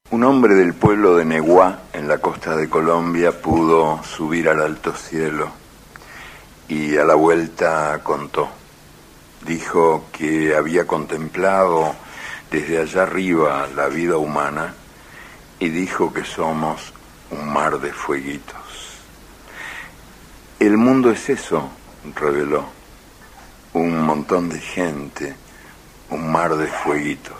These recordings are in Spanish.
Un hombre del pueblo de Neguá, en la costa de Colombia, pudo subir al alto cielo y a la vuelta contó. Dijo que había contemplado desde allá arriba la vida humana y dijo que somos un mar de fueguitos. El mundo es eso, reveló, un montón de gente, un mar de fueguitos.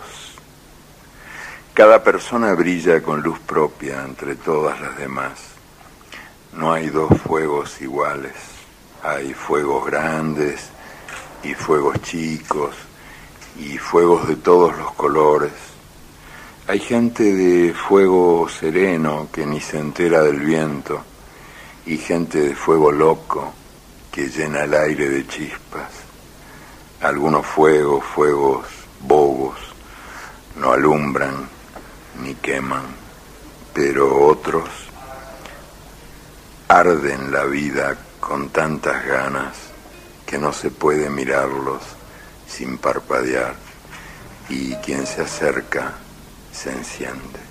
Cada persona brilla con luz propia entre todas las demás. No hay dos fuegos iguales. Hay fuegos grandes y fuegos chicos y fuegos de todos los colores. Hay gente de fuego sereno que ni se entera del viento y gente de fuego loco que llena el aire de chispas. Algunos fuegos bobos, no alumbran ni queman, pero otros arden la vida con tantas ganas que no se puede mirarlos sin parpadear, y quien se acerca se enciende.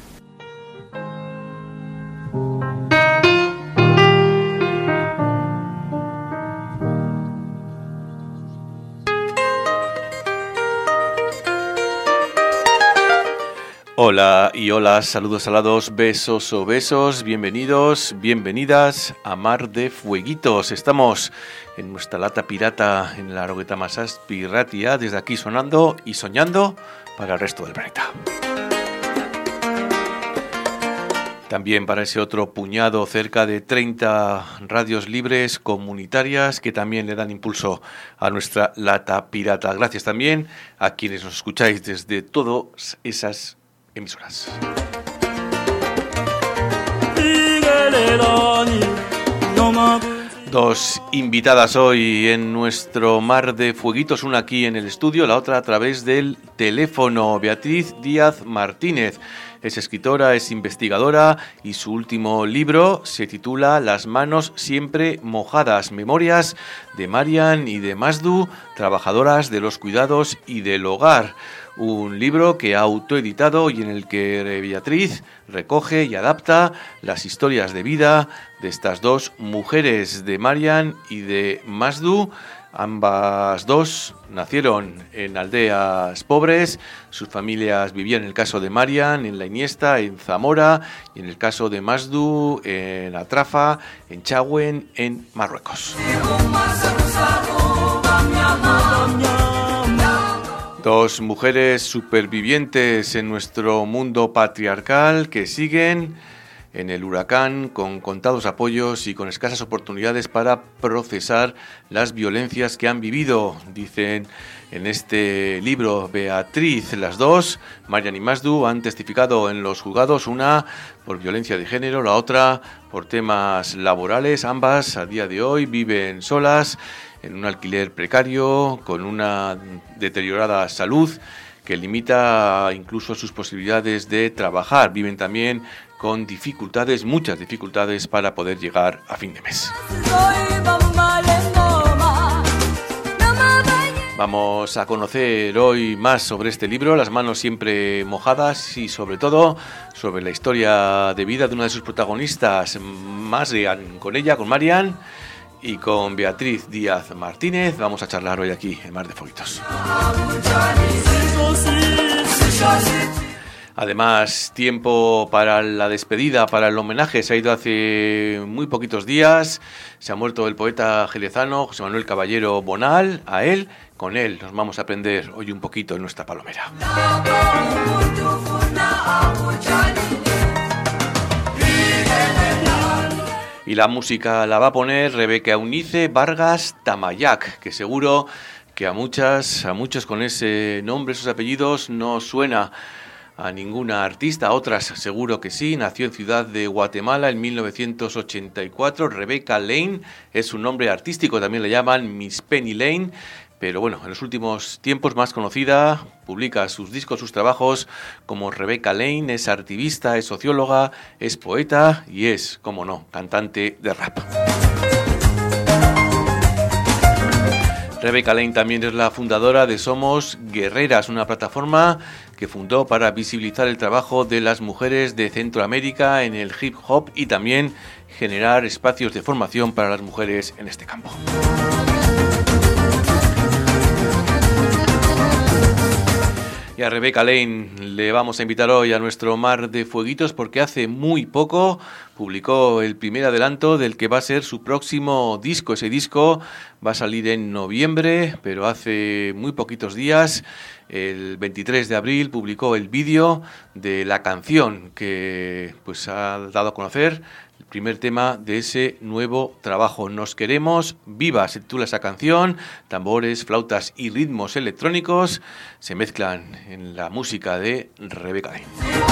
Hola y hola, saludos salados, besos o besos, bienvenidos, bienvenidas a Mar de Fueguitos. Estamos en nuestra lata pirata en la Roqueta Masaspi Ratia, desde aquí sonando y soñando para el resto del planeta. También para ese otro puñado, cerca de 30 radios libres comunitarias que también le dan impulso a nuestra lata pirata. Gracias también a quienes nos escucháis desde todas esas emisoras. Dos invitadas hoy en nuestro Mar de Fueguitos, una aquí en el estudio, la otra a través del teléfono. Beatriz Díaz Martínez es escritora, es investigadora y su último libro se titula Las manos siempre mojadas, memorias de Marian y de Masdu, trabajadoras de los cuidados y del hogar. Un libro que ha autoeditado y en el que Beatriz recoge y adapta las historias de vida de estas dos mujeres, de Marian y de Masdu. Ambas dos nacieron en aldeas pobres, sus familias vivían, en el caso de Marian, en La Iniesta, en Zamora, y en el caso de Masdu, en Atrafa, en Chagüen, en Marruecos. Dos mujeres supervivientes en nuestro mundo patriarcal que siguen en el huracán con contados apoyos y con escasas oportunidades para procesar las violencias que han vivido, dicen en este libro Beatriz. Las dos, Marian y Masdu, han testificado en los juzgados, una por violencia de género, la otra por temas laborales. Ambas a día de hoy viven solas en un alquiler precario, con una deteriorada salud que limita incluso sus posibilidades de trabajar. Viven también con dificultades, muchas dificultades, para poder llegar a fin de mes. Vamos a conocer hoy más sobre este libro, Las manos siempre mojadas, y sobre todo sobre la historia de vida de una de sus protagonistas, Marian. Con ella, con Marian y con Beatriz Díaz Martínez, vamos a charlar hoy aquí en Mar de Fueguitos. Además, tiempo para la despedida, para el homenaje. Se ha ido hace muy poquitos días. Se ha muerto el poeta jerezano José Manuel Caballero Bonal. A él, con él, nos vamos a aprender hoy un poquito en nuestra palomera. Y la música la va a poner Rebeca Eunice Vargas Tamayac, que seguro que a muchos con ese nombre, esos apellidos, no suena a ninguna artista. A otras seguro que sí. Nació en Ciudad de Guatemala en 1984. Rebecca Lane es su nombre artístico, también le llaman Miss Penny Lane. Pero bueno, en los últimos tiempos más conocida, publica sus discos, sus trabajos como Rebecca Lane. Es activista, es socióloga, es poeta y es, como no, cantante de rap. Rebecca Lane también es la fundadora de Somos Guerreras, una plataforma que fundó para visibilizar el trabajo de las mujeres de Centroamérica en el hip hop y también generar espacios de formación para las mujeres en este campo. Y a Rebecca Lane le vamos a invitar hoy a nuestro Mar de Fueguitos porque hace muy poco publicó el primer adelanto del que va a ser su próximo disco. Ese disco va a salir en noviembre, pero hace muy poquitos días, el 23 de abril, publicó el vídeo de la canción que pues ha dado a conocer el primer tema de ese nuevo trabajo. Nos queremos vivas, se titula esa canción. Tambores, flautas y ritmos electrónicos se mezclan en la música de Rebecca Lane.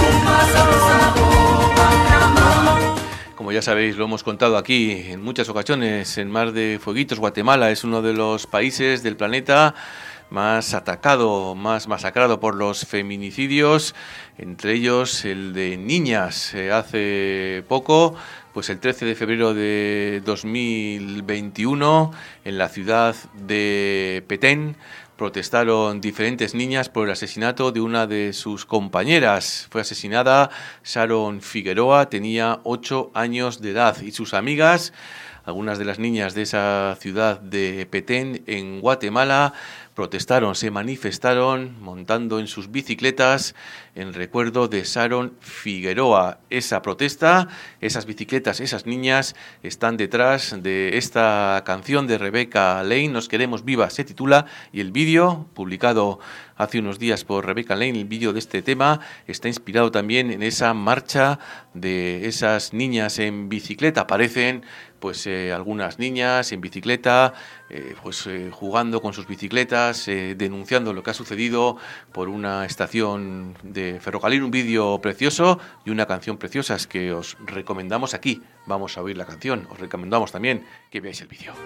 Como ya sabéis, lo hemos contado aquí en muchas ocasiones, en Mar de Fueguitos, Guatemala es uno de los países del planeta más atacado, más masacrado por los feminicidios, entre ellos el de niñas. Hace poco, pues el 13 de febrero de 2021, en la ciudad de Petén, protestaron diferentes niñas por el asesinato de una de sus compañeras. Fue asesinada Sharon Figueroa, tenía 8 años de edad, y sus amigas, algunas de las niñas de esa ciudad de Petén, en Guatemala, protestaron, se manifestaron montando en sus bicicletas en recuerdo de Sharon Figueroa. Esa protesta, esas bicicletas, esas niñas están detrás de esta canción de Rebecca Lane, Nos queremos vivas se titula, y el vídeo publicado hace unos días por Rebecca Lane, el vídeo de este tema, está inspirado también en esa marcha de esas niñas en bicicleta. Aparecen pues algunas niñas en bicicleta, jugando con sus bicicletas, denunciando lo que ha sucedido por una estación de ferrocarril. Un vídeo precioso y una canción preciosa, es que os recomendamos aquí. Vamos a oír la canción, os recomendamos también que veáis el vídeo.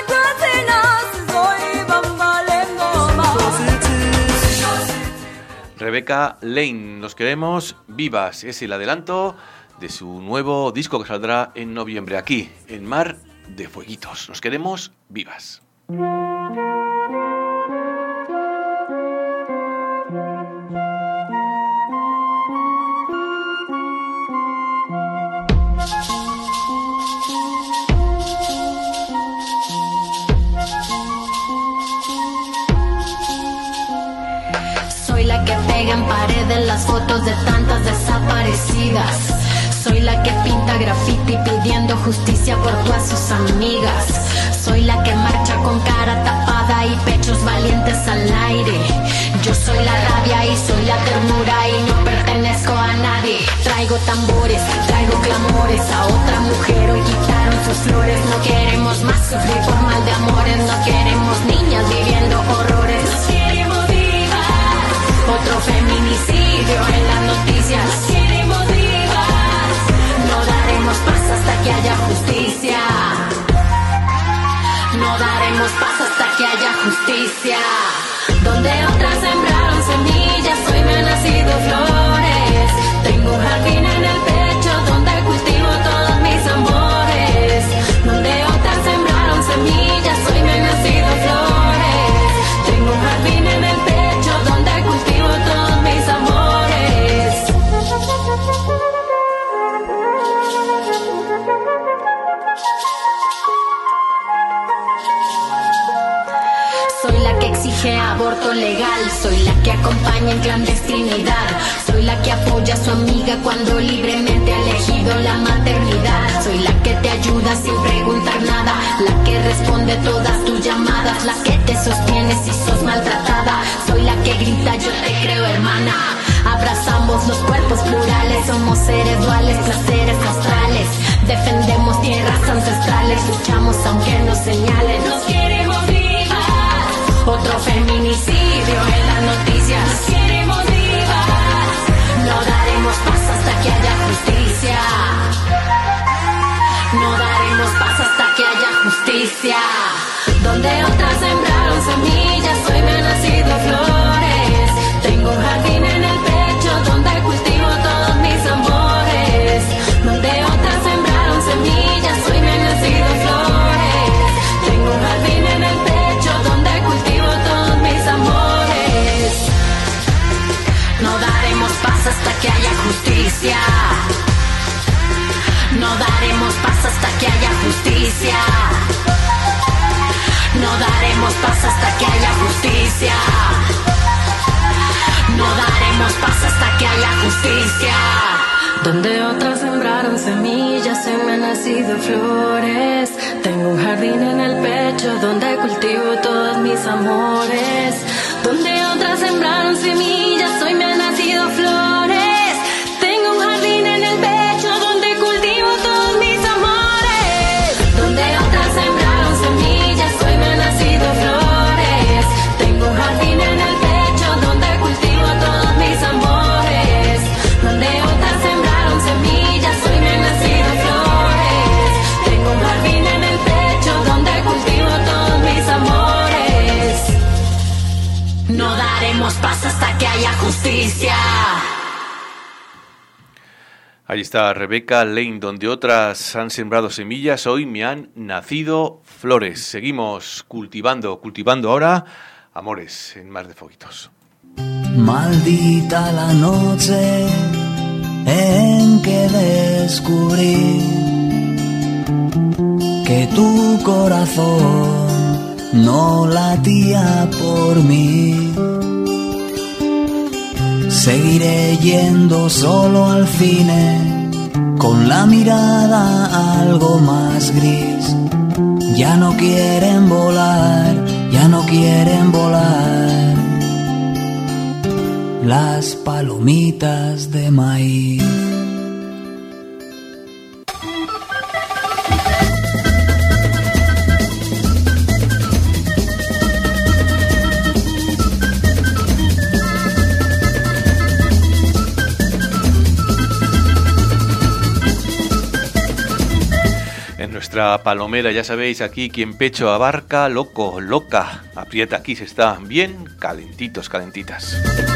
Rebecca Lane, Nos queremos vivas, es el adelanto de su nuevo disco que saldrá en noviembre, aquí, en Mar de Fueguitos. Nos queremos vivas. Soy la que pega en paredes las fotos de tantas desaparecidas. Soy la que pinta graffiti pidiendo justicia por todas sus amigas. Soy la que marcha con cara tapada y pechos valientes al aire. Yo soy la rabia y soy la ternura y no pertenezco a nadie. Traigo tambores, traigo clamores, a otra mujer hoy quitaron sus flores. No queremos más sufrir por mal de amores, no queremos niñas viviendo horrores. Nos queremos vivas, otro feminicidio en las noticias. Nos queremos vivas, no daremos paz hasta que haya justicia. No daremos paz hasta que haya justicia. Donde otras sembraron semillas, hoy me han nacido flores. Tengo un jardín en el pecho donde cultivo todos mis amores. Donde otras sembraron semillas, hoy me han nacido flores. Tengo un jardín en el pecho donde cultivo todos mis amores. Soy la que exige aborto legal, soy la que acompaña en clandestinidad, soy la que apoya a su amiga cuando libremente ha elegido la maternidad, soy la que te ayuda sin preguntar nada, la que responde todas tus llamadas, la que te sostiene si sos maltratada, soy la que grita yo te creo hermana. Abrazamos los cuerpos plurales, somos seres duales, placeres astrales, defendemos tierras ancestrales, luchamos aunque nos señalen. Nos queremos vivas, otro feminicidio en las noticias. Nos queremos vivas, no daremos paz hasta que haya justicia. No daremos paz hasta que haya justicia. Donde otras sembraron semillas, hoy me han nacido flores. Tengo un jardín en el pecho donde cultivo todos mis amores. Donde otras sembraron semillas, hoy me han nacido flores. Tengo un jardín en el pecho donde cultivo todos mis amores. justicia. No daremos paz hasta que haya justicia. No daremos paz hasta que haya justicia. No daremos paz hasta que haya justicia. Donde otras sembraron semillas, se me han nacido flores. Tengo un jardín en el pecho donde cultivo todos mis amores. Donde otras sembraron semillas, hoy me han nacido flores. Tengo un jardín en el pecho donde cultivo todos mis amores. Donde otras sembraron semillas, hoy me han nacido flores. Tengo un jardín en el pecho donde cultivo todos mis amores. Donde otras sembraron semillas, hoy me han nacido flores. Tengo un jardín en el pecho donde cultivo todos mis amores. No daremos paz hasta que haya justicia. Ahí está Rebecca Lane, donde otras han sembrado semillas, hoy me han nacido flores. Seguimos cultivando ahora amores en Mar de Fueguitos. Maldita la noche en que descubrí que tu corazón no latía por mí. Seguiré yendo solo al cine, con la mirada algo más gris. Ya no quieren volar, ya no quieren volar las palomitas de maíz. Nuestra palomera, ya sabéis, aquí quien pecho abarca, loco, loca, aprieta, aquí se está bien calentitos, calentitas.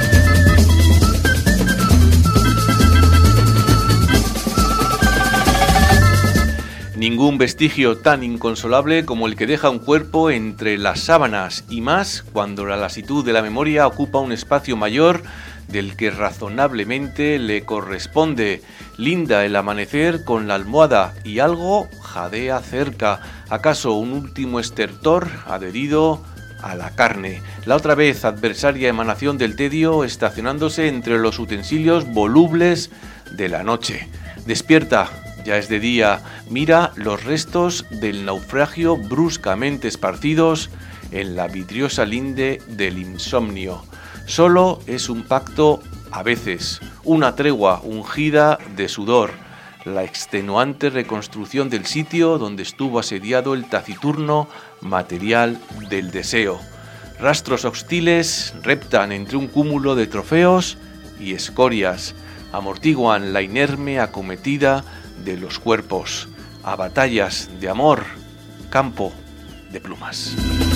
Ningún vestigio tan inconsolable como el que deja un cuerpo entre las sábanas, y más cuando la lasitud de la memoria ocupa un espacio mayor del que razonablemente le corresponde. Linda el amanecer con la almohada y algo jadea cerca, acaso un último estertor adherido a la carne. La otra vez adversaria emanación del tedio estacionándose entre los utensilios volubles de la noche. Despierta, ya es de día, mira los restos del naufragio bruscamente esparcidos en la vidriosa linde del insomnio. Solo es un pacto a veces, una tregua ungida de sudor, la extenuante reconstrucción del sitio donde estuvo asediado el taciturno material del deseo. Rastros hostiles reptan entre un cúmulo de trofeos y escorias, amortiguan la inerme acometida de los cuerpos, a batallas de amor, campo de plumas.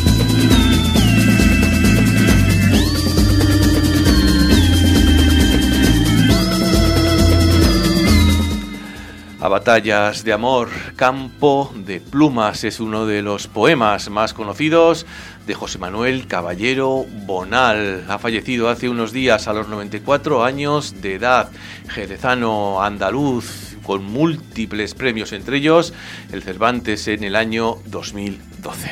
A batallas de amor, campo de plumas es uno de los poemas más conocidos de José Manuel Caballero Bonal. Ha fallecido hace unos días a los 94 años de edad, jerezano andaluz con múltiples premios, entre ellos el Cervantes en el año 2012.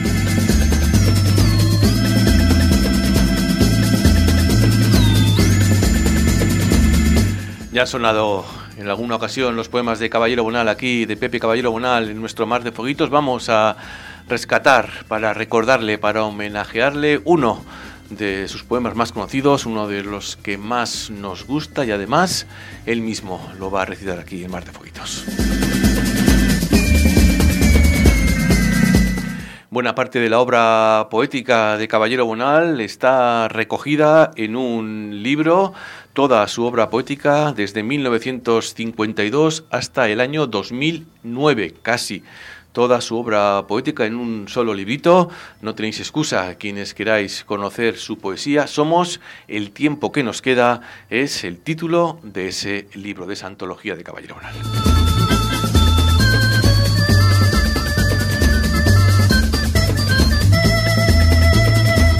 Ya ha sonado en alguna ocasión los poemas de Caballero Bonal aquí, de Pepe Caballero Bonal, en nuestro Mar de Fueguitos. Vamos a rescatar, para recordarle, para homenajearle uno de sus poemas más conocidos, uno de los que más nos gusta, y además él mismo lo va a recitar aquí en Mar de Fueguitos. Buena parte de la obra poética de Caballero Bonal está recogida en un libro, toda su obra poética desde 1952 hasta el año 2009, casi toda su obra poética en un solo librito. No tenéis excusa, quienes queráis conocer su poesía. Somos el tiempo que nos queda, es el título de ese libro, de esa antología de Caballero Bonal.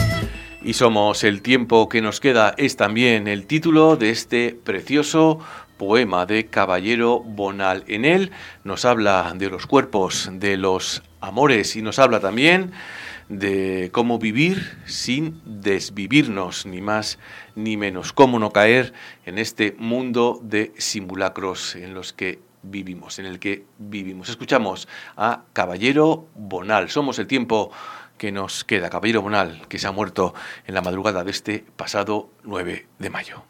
Y somos el tiempo que nos queda es también el título de este precioso poema de Caballero Bonal. En él nos habla de los cuerpos, de los amores y nos habla también de cómo vivir sin desvivirnos, ni más ni menos, cómo no caer en este mundo de simulacros en los que vivimos, en el que vivimos. Escuchamos a Caballero Bonal. Somos el tiempo que nos queda. Caballero Bonal, que se ha muerto en la madrugada de este pasado 9 de mayo.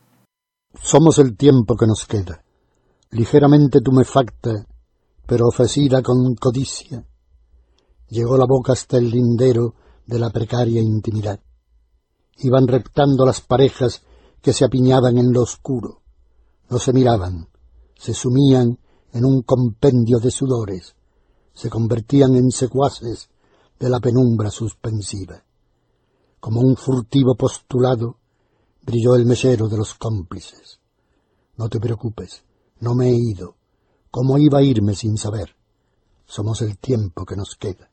Somos el tiempo que nos queda, ligeramente tumefacta, pero ofrecida con codicia. Llegó la boca hasta el lindero de la precaria intimidad. Iban reptando las parejas que se apiñaban en lo oscuro. No se miraban, se sumían en un compendio de sudores, se convertían en secuaces de la penumbra suspensiva. Como un furtivo postulado, brilló el mechero de los cómplices. No te preocupes, no me he ido. ¿Cómo iba a irme sin saber? Somos el tiempo que nos queda.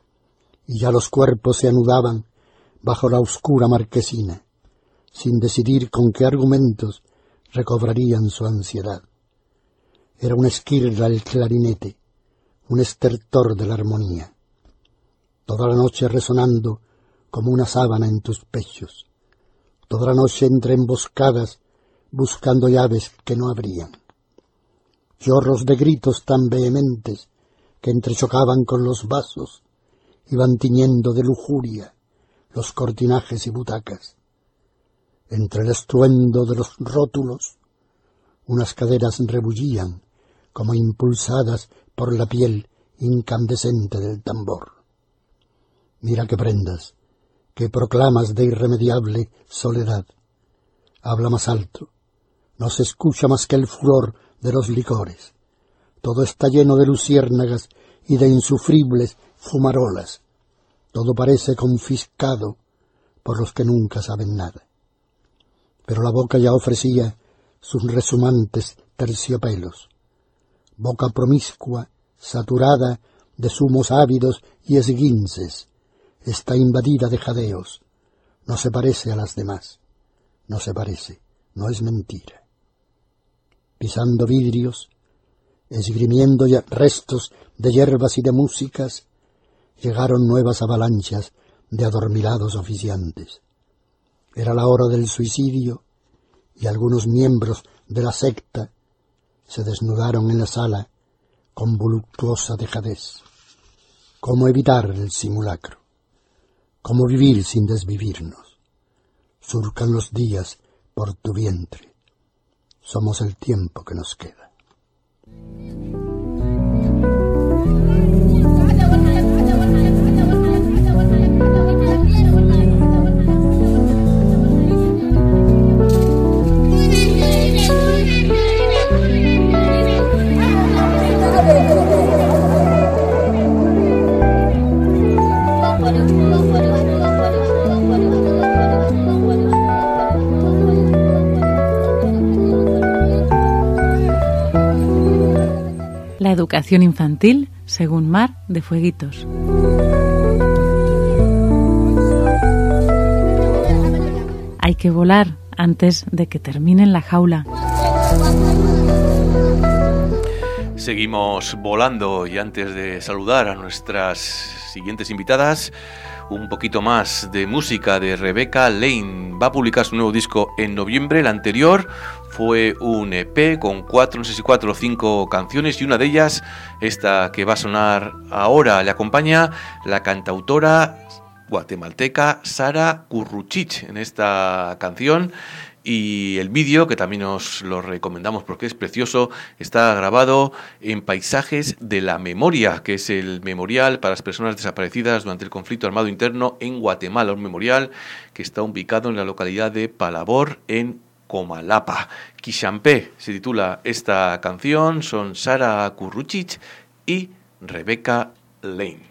Y ya los cuerpos se anudaban bajo la oscura marquesina, sin decidir con qué argumentos recobrarían su ansiedad. Era una esquirla el clarinete, un estertor de la armonía. Toda la noche resonando como una sábana en tus pechos. Toda la noche entre emboscadas, buscando llaves que no abrían. Chorros de gritos tan vehementes que entrechocaban con los vasos, iban tiñendo de lujuria los cortinajes y butacas. Entre el estruendo de los rótulos, unas caderas rebullían como impulsadas por la piel incandescente del tambor. Mira que prendas, que proclamas de irremediable soledad. Habla más alto, no se escucha más que el furor de los licores. Todo está lleno de luciérnagas y de insufribles fumarolas. Todo parece confiscado por los que nunca saben nada. Pero la boca ya ofrecía sus resumantes terciopelos. Boca promiscua, saturada de zumos ávidos y esguinces, está invadida de jadeos. No se parece a las demás. No se parece, no es mentira. Pisando vidrios, esgrimiendo ya restos de hierbas y de músicas, llegaron nuevas avalanchas de adormilados oficiantes. Era la hora del suicidio y algunos miembros de la secta se desnudaron en la sala con voluptuosa dejadez. ¿Cómo evitar el simulacro? ¿Cómo vivir sin desvivirnos? Surcan los días por tu vientre. Somos el tiempo que nos queda. La educación infantil según Mar de Fueguitos. Hay que volar antes de que termine en la jaula. Seguimos volando y antes de saludar a nuestras siguientes invitadas, un poquito más de música de Rebecca Lane. Va a publicar su nuevo disco en noviembre. El anterior fue un EP con 4 o 5 canciones y una de ellas, esta que va a sonar ahora, le acompaña la cantautora guatemalteca Sara Curruchich en esta canción. Y el vídeo, que también os lo recomendamos porque es precioso, está grabado en Paisajes de la Memoria, que es el memorial para las personas desaparecidas durante el conflicto armado interno en Guatemala, un memorial que está ubicado en la localidad de Palabor, en Comalapa. Quixampé se titula esta canción, son Sara Curruchich y Rebecca Lane.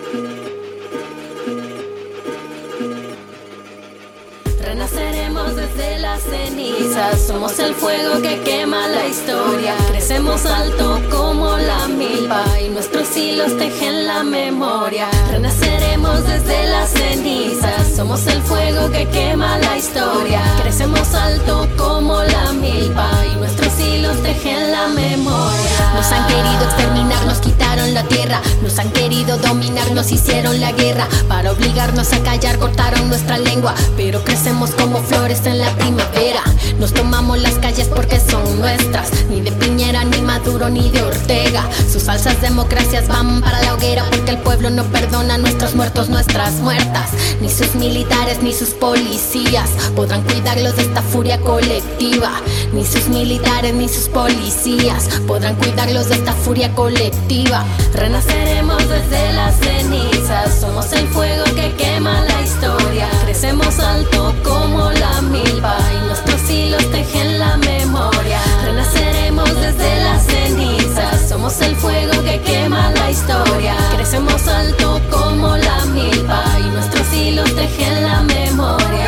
Renaceremos desde desde las cenizas, somos el fuego que quema la historia. Crecemos alto como la milpa y nuestros hilos tejen la memoria. Renaceremos desde las cenizas, somos el fuego que quema la historia. Crecemos alto como la milpa y nuestros hilos tejen la memoria. Nos han querido exterminar, nos quitaron la tierra. Nos han querido dominar, nos hicieron la guerra. Para obligarnos a callar cortaron nuestra lengua, pero crecemos como flores en la primavera. Nos tomamos las calles porque son nuestras, ni de Piñera, ni Maduro, ni de Ortega. Sus falsas democracias van para la hoguera, porque el pueblo no perdona a nuestros muertos, nuestras muertas. Ni sus militares, ni sus policías podrán cuidarlos de esta furia colectiva. Ni sus militares, ni sus policías podrán cuidarlos de esta furia colectiva. Renaceremos desde las cenizas, somos el fuego que quema la historia. Crecemos alto como la milpa y nuestros hilos tejen la memoria. Renaceremos desde las cenizas, somos el fuego que quema la historia. Crecemos alto como la milpa y nuestros hilos tejen la memoria.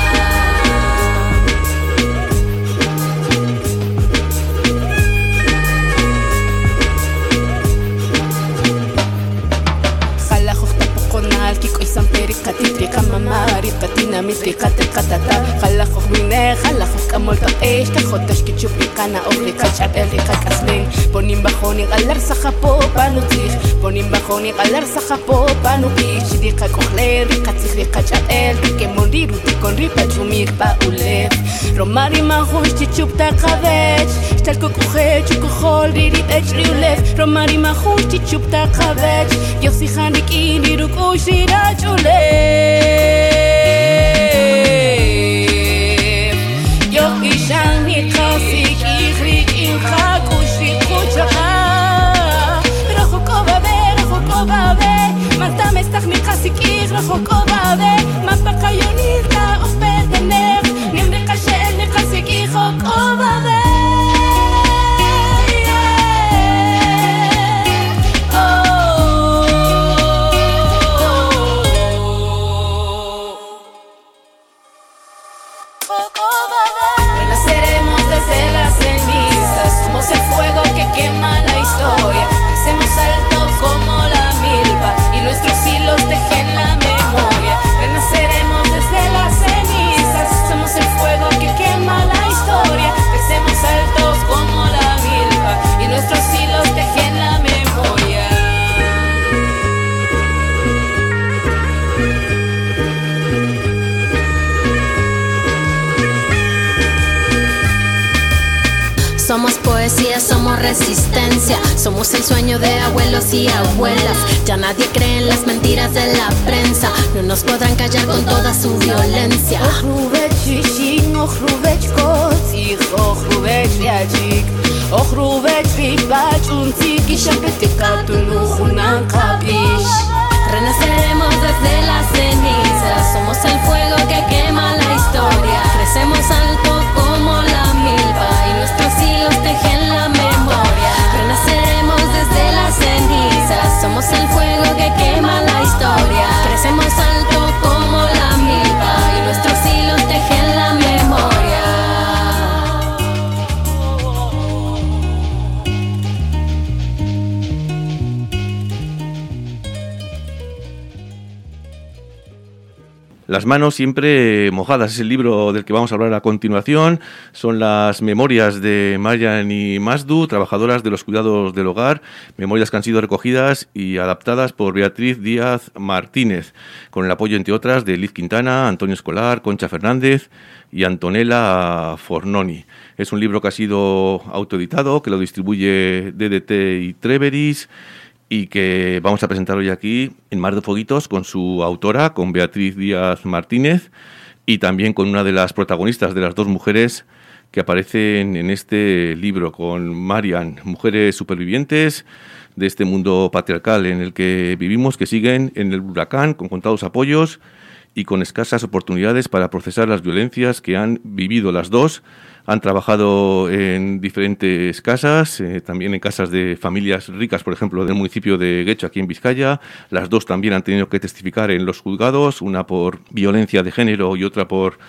Katika mamari katina mitri katekatata khalakh mine khalakh kamol taesh takhotash kichupikana obrika chabelika kasmen ponim bajoni galar sahapo panutik ponim bajoni galar sahapo panukik shidika kohler katsik kachabel que moriru tikon ripa chumir pa ulev romari mahosh chichupta kavech stalko kohe chukhol riri echriulev romari mahosh chichupta kavech yosihanik iniru koshira chule yo ishan mi khasik ikhrik in khakushi khucha rokova be manta mestakh mi khasik ikh rokova be man baqayonita ofbetener nimre qashel mi khasik ikh rokova be Somos poesía, somos resistencia, somos el sueño de abuelos y abuelas. Ya nadie cree en las mentiras de la prensa, no nos podrán callar con toda su violencia. Renaceremos desde las cenizas, somos el fuego que quema la historia. Crecemos alto como la milpa y nuestros hilos tejen la memoria. Renaceremos desde las cenizas, somos el fuego que quema la historia. Crecemos alto como la milpa y nuestros hilos tejen la memoria. Las manos siempre mojadas es el libro del que vamos a hablar a continuación. Son las memorias de Marian y Masdu, trabajadoras de los cuidados del hogar, memorias que han sido recogidas y adaptadas por Beatriz Díaz Martínez, con el apoyo, entre otras, de Liz Quintana, Antonio Escolar, Concha Fernández y Antonella Fornoni. Es un libro que ha sido autoeditado, que lo distribuye DDT y Treveris, y que vamos a presentar hoy aquí en Mar de Fueguitos con su autora, con Beatriz Díaz Martínez, y también con una de las protagonistas, de las dos mujeres que aparecen en este libro, con Marian, mujeres supervivientes de este mundo patriarcal en el que vivimos, que siguen en el huracán con contados apoyos y con escasas oportunidades para procesar las violencias que han vivido las dos. Han trabajado en diferentes casas, también en casas de familias ricas, por ejemplo, del municipio de Guecho, aquí en Vizcaya. Las dos también han tenido que testificar en los juzgados, una por violencia de género y otra por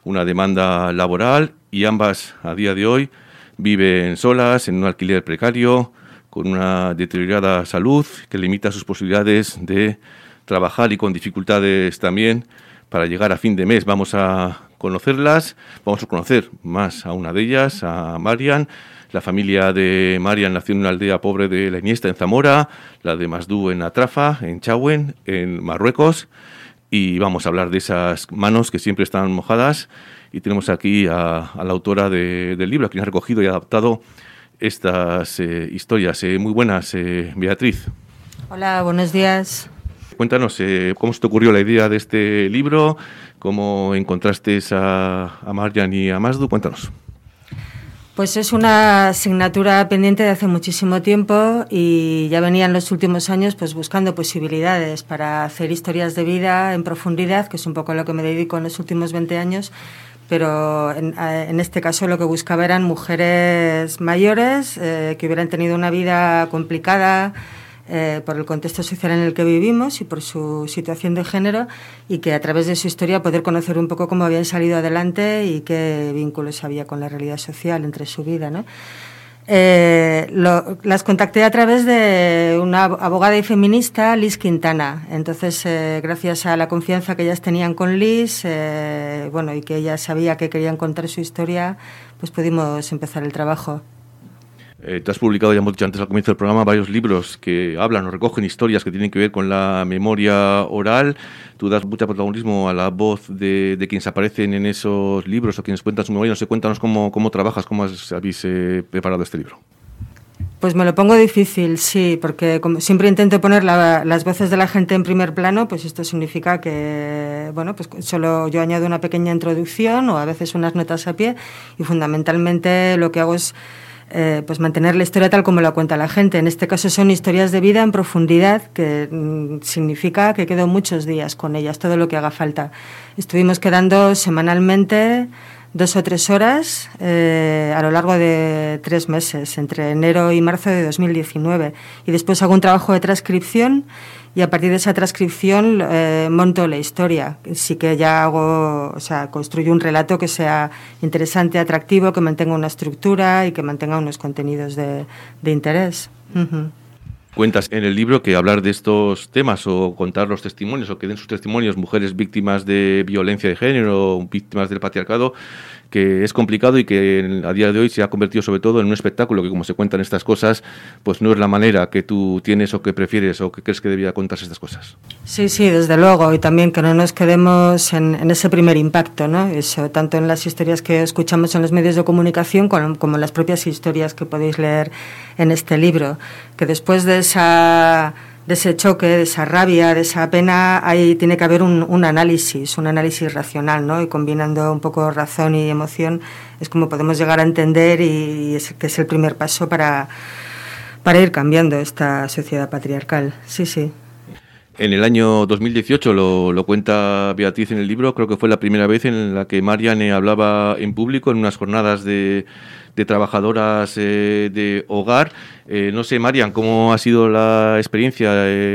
una demanda laboral y ambas a día de hoy viven solas en un alquiler precario, con una deteriorada salud que limita sus posibilidades de trabajar y con dificultades también para llegar a fin de mes. Vamos a conocerlas, vamos a conocer más a una de ellas, a Marian. La familia de Marian nació en una aldea pobre de La Iniesta, en Zamora, la de Masdú en Atrafa, en Chauen, en Marruecos, y vamos a hablar de esas manos que siempre están mojadas. Y tenemos aquí a la autora del libro, a quien ha recogido y adaptado estas historias. Muy buenas, Beatriz. Hola, buenos días. Cuéntanos, ¿cómo se te ocurrió la idea de este libro? ¿Cómo encontraste a Marian y a Masdú? Cuéntanos. Pues es una asignatura pendiente de hace muchísimo tiempo y ya venía en los últimos años pues buscando posibilidades para hacer historias de vida en profundidad, que es un poco a lo que me dedico en los últimos 20 años, pero en este caso lo que buscaba eran mujeres mayores que hubieran tenido una vida complicada por el contexto social en el que vivimos y por su situación de género, y que a través de su historia poder conocer un poco cómo habían salido adelante y qué vínculos había con la realidad social entre su vida, ¿no? Las contacté a través de una abogada y feminista, Liz Quintana. Entonces, gracias a la confianza que ellas tenían con Liz, y que ella sabía que querían contar su historia, pues pudimos empezar el trabajo. Tú has publicado, ya hemos dicho antes al comienzo del programa, varios libros que hablan o recogen historias que tienen que ver con la memoria oral. Tú das mucho protagonismo a la voz de quienes aparecen en esos libros o quienes cuentan su memoria. No sé, cuéntanos cómo trabajas, cómo habéis preparado este libro. Pues me lo pongo difícil, sí, porque como siempre intento poner las voces de la gente en primer plano, pues esto significa que, pues solo yo añado una pequeña introducción o a veces unas notas a pie, y fundamentalmente lo que hago es pues mantener la historia tal como la cuenta la gente. En este caso son historias de vida en profundidad, que significa que quedo muchos días con ellas, todo lo que haga falta. Estuvimos quedando semanalmente 2 o 3 horas a lo largo de 3 meses, entre enero y marzo de 2019. Y después hago un trabajo de transcripción y a partir de esa transcripción monto la historia. Sí que ya construyo un relato que sea interesante, atractivo, que mantenga una estructura y que mantenga unos contenidos de interés. Uh-huh. Cuentas en el libro que hablar de estos temas o contar los testimonios o que den sus testimonios mujeres víctimas de violencia de género, víctimas del patriarcado, que es complicado y que a día de hoy se ha convertido sobre todo en un espectáculo que, como se cuentan estas cosas, pues no es la manera que tú tienes o que prefieres o que crees que debía contarse estas cosas. Sí, desde luego, y también que no nos quedemos en ese primer impacto, ¿no? Eso, tanto en las historias que escuchamos en los medios de comunicación como en las propias historias que podéis leer en este libro, que después de ese choque, de esa rabia, de esa pena, ahí tiene que haber un análisis racional, ¿no? Y combinando un poco razón y emoción es como podemos llegar a entender que es el primer paso para ir cambiando esta sociedad patriarcal. Sí. En el año 2018, lo cuenta Beatriz en el libro, creo que fue la primera vez en la que Marian hablaba en público en unas jornadas de trabajadoras de hogar. No sé, Marian, ¿cómo ha sido la experiencia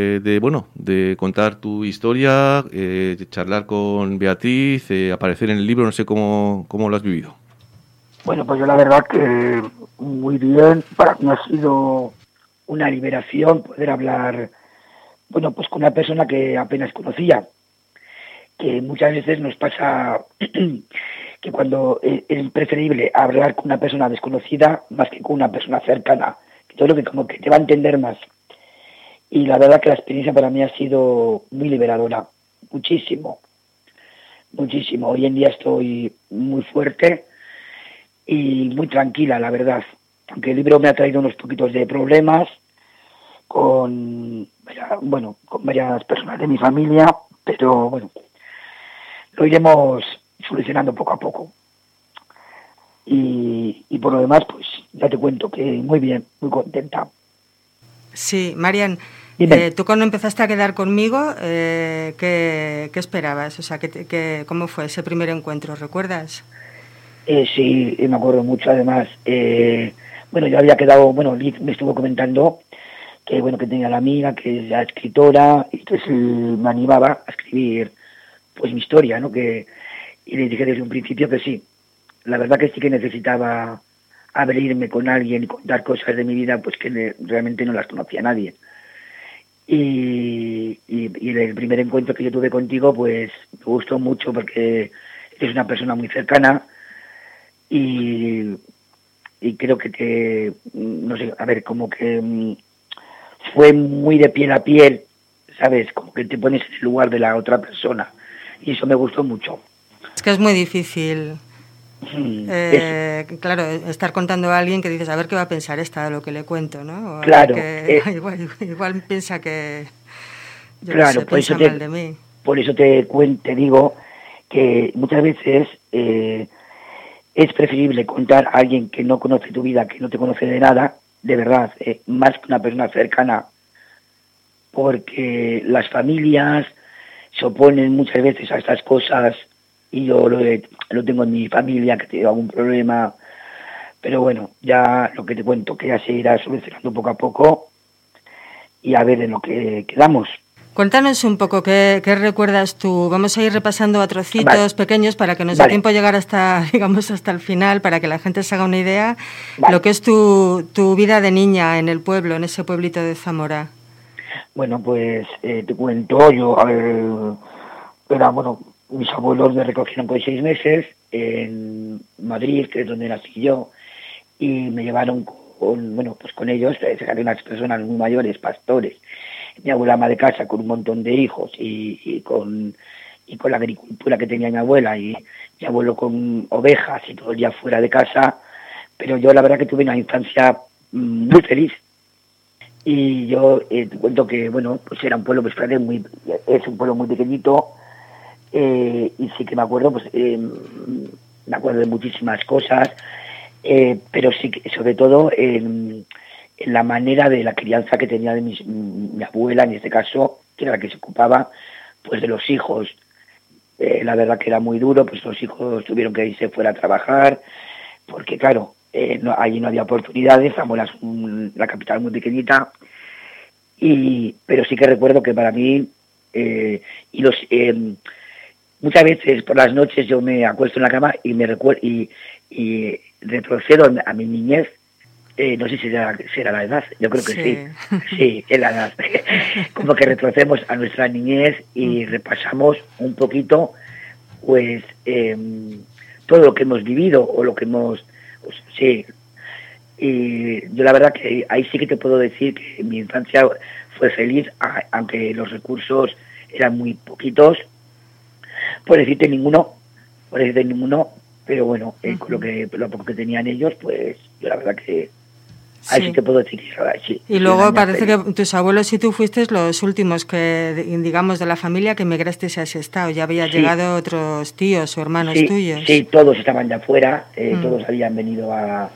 de contar tu historia, de charlar con Beatriz, aparecer en el libro? No sé cómo lo has vivido. Bueno, pues yo la verdad que muy bien. Para mí ha sido una liberación poder hablar, pues con una persona que apenas conocía, que muchas veces nos pasa que cuando es preferible hablar con una persona desconocida más que con una persona cercana, que todo lo que como que te va a entender más. Y la verdad que la experiencia para mí ha sido muy liberadora, muchísimo. Hoy en día estoy muy fuerte y muy tranquila, la verdad. Aunque el libro me ha traído unos poquitos de problemas con varias personas de mi familia, pero bueno, lo iremos solucionando poco a poco. Y por lo demás, pues ya te cuento que muy bien, muy contenta. Sí, Marian, tú cuando empezaste a quedar conmigo, ¿qué esperabas? O sea, ¿cómo fue ese primer encuentro? ¿Recuerdas? Sí, me acuerdo mucho. Además, yo había quedado, Liz me estuvo comentando que tenía la amiga, que es la escritora, y entonces me animaba a escribir pues mi historia, ¿no? Que Y le dije desde un principio que sí. La verdad que sí que necesitaba abrirme con alguien y contar cosas de mi vida, pues que realmente no las conocía nadie. Y el primer encuentro que yo tuve contigo, pues me gustó mucho porque eres una persona muy cercana y creo que no sé, a ver, como que fue muy de piel a piel, ¿sabes? Como que te pones en el lugar de la otra persona y eso me gustó mucho. Es que es muy difícil, claro, estar contando a alguien que dices, a ver qué va a pensar esta de lo que le cuento, ¿no? O claro. Que, igual piensa que yo claro, no sé, piensa mal de mí. Por eso te digo que muchas veces es preferible contar a alguien que no conoce tu vida, que no te conoce de nada, de verdad, más que una persona cercana, porque las familias se oponen muchas veces a estas cosas y yo lo tengo en mi familia, que tengo algún problema, pero bueno, ya lo que te cuento, que ya se irá solucionando poco a poco y a ver en lo que quedamos. Cuéntanos un poco qué recuerdas tú. Vamos a ir repasando a trocitos pequeños para que nos dé tiempo a llegar hasta el final, para que la gente se haga una idea lo que es tu vida de niña en el pueblo, en ese pueblito de Zamora. Bueno, pues te cuento, yo, mis abuelos me recogieron con 6 meses en Madrid, que es donde nací yo, y me llevaron con ellos, eran unas personas muy mayores, pastores, mi abuela ama de casa con un montón de hijos y con la agricultura que tenía mi abuela y mi abuelo con ovejas y todo el día fuera de casa, pero yo la verdad que tuve una infancia muy feliz. Y yo te cuento que, bueno, pues era un pueblo, pues es un pueblo muy pequeñito, y sí que me acuerdo, pues me acuerdo de muchísimas cosas, pero sí que sobre todo en la manera de la crianza que tenía de mi abuela, en este caso, que era la que se ocupaba pues de los hijos. La verdad que era muy duro, pues los hijos tuvieron que irse fuera a trabajar, porque claro, allí no había oportunidades, Zamora es la capital muy pequeñita, pero sí que recuerdo que para mí, muchas veces por las noches yo me acuesto en la cama y me recuerdo y retrocedo a mi niñez. No sé si será la edad, yo creo que sí, es la edad. Como que retrocedemos a nuestra niñez y repasamos un poquito, pues, todo lo que hemos vivido o lo que hemos... Pues, sí, y yo la verdad que ahí sí que te puedo decir que mi infancia fue feliz, aunque los recursos eran muy poquitos, por decirte ninguno, pero bueno, con lo poco que tenían ellos, pues yo la verdad que ahí sí te puedo decir que sí. Y luego parece que tus abuelos y tú fuisteis los últimos que, digamos, de la familia que emigrasteis a ese estado. Ya habían llegado otros tíos o hermanos tuyos. Sí, todos estaban de afuera, todos habían venido a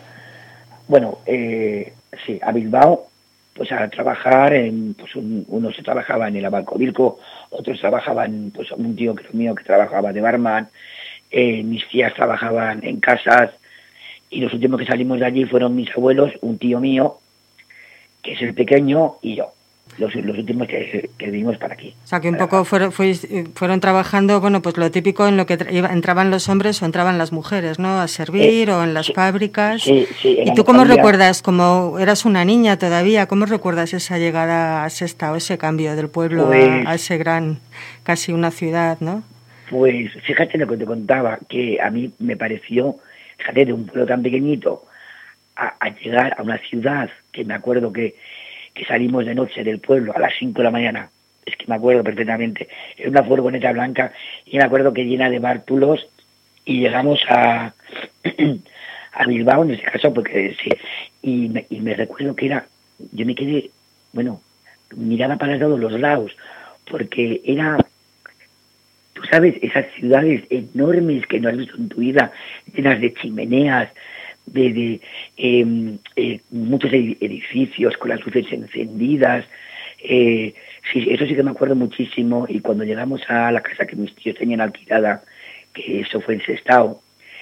Bilbao, pues a trabajar, unos trabajaban en el Abancovilco, otros trabajaban, pues un tío mío que trabajaba de barman, mis tías trabajaban en casas, y los últimos que salimos de allí fueron mis abuelos, un tío mío, que es el pequeño, y yo. Los últimos que vivimos para aquí. O sea, que un poco fueron trabajando, bueno, pues lo típico en lo que entraban los hombres o entraban las mujeres, ¿no? A servir o en las fábricas. Sí. ¿Y tú cómo recuerdas, como eras una niña todavía, cómo recuerdas esa llegada a Sesta o ese cambio del pueblo a ese gran, casi una ciudad, ¿no? Pues fíjate lo que te contaba, que a mí me pareció, fíjate, de un pueblo tan pequeñito a llegar a una ciudad, que me acuerdo que salimos de noche del pueblo a las 5 de la mañana, es que me acuerdo perfectamente, en una furgoneta blanca, y me acuerdo que llena de bártulos, y llegamos a Bilbao, en este caso, porque sí, y me recuerdo que yo me quedé, miraba para todos los lados, porque era, tú sabes, esas ciudades enormes que no has visto en tu vida, llenas de chimeneas, de muchos edificios con las luces encendidas, sí, eso sí que me acuerdo muchísimo. Y cuando llegamos a la casa que mis tíos tenían alquilada, que eso fue en Sestao,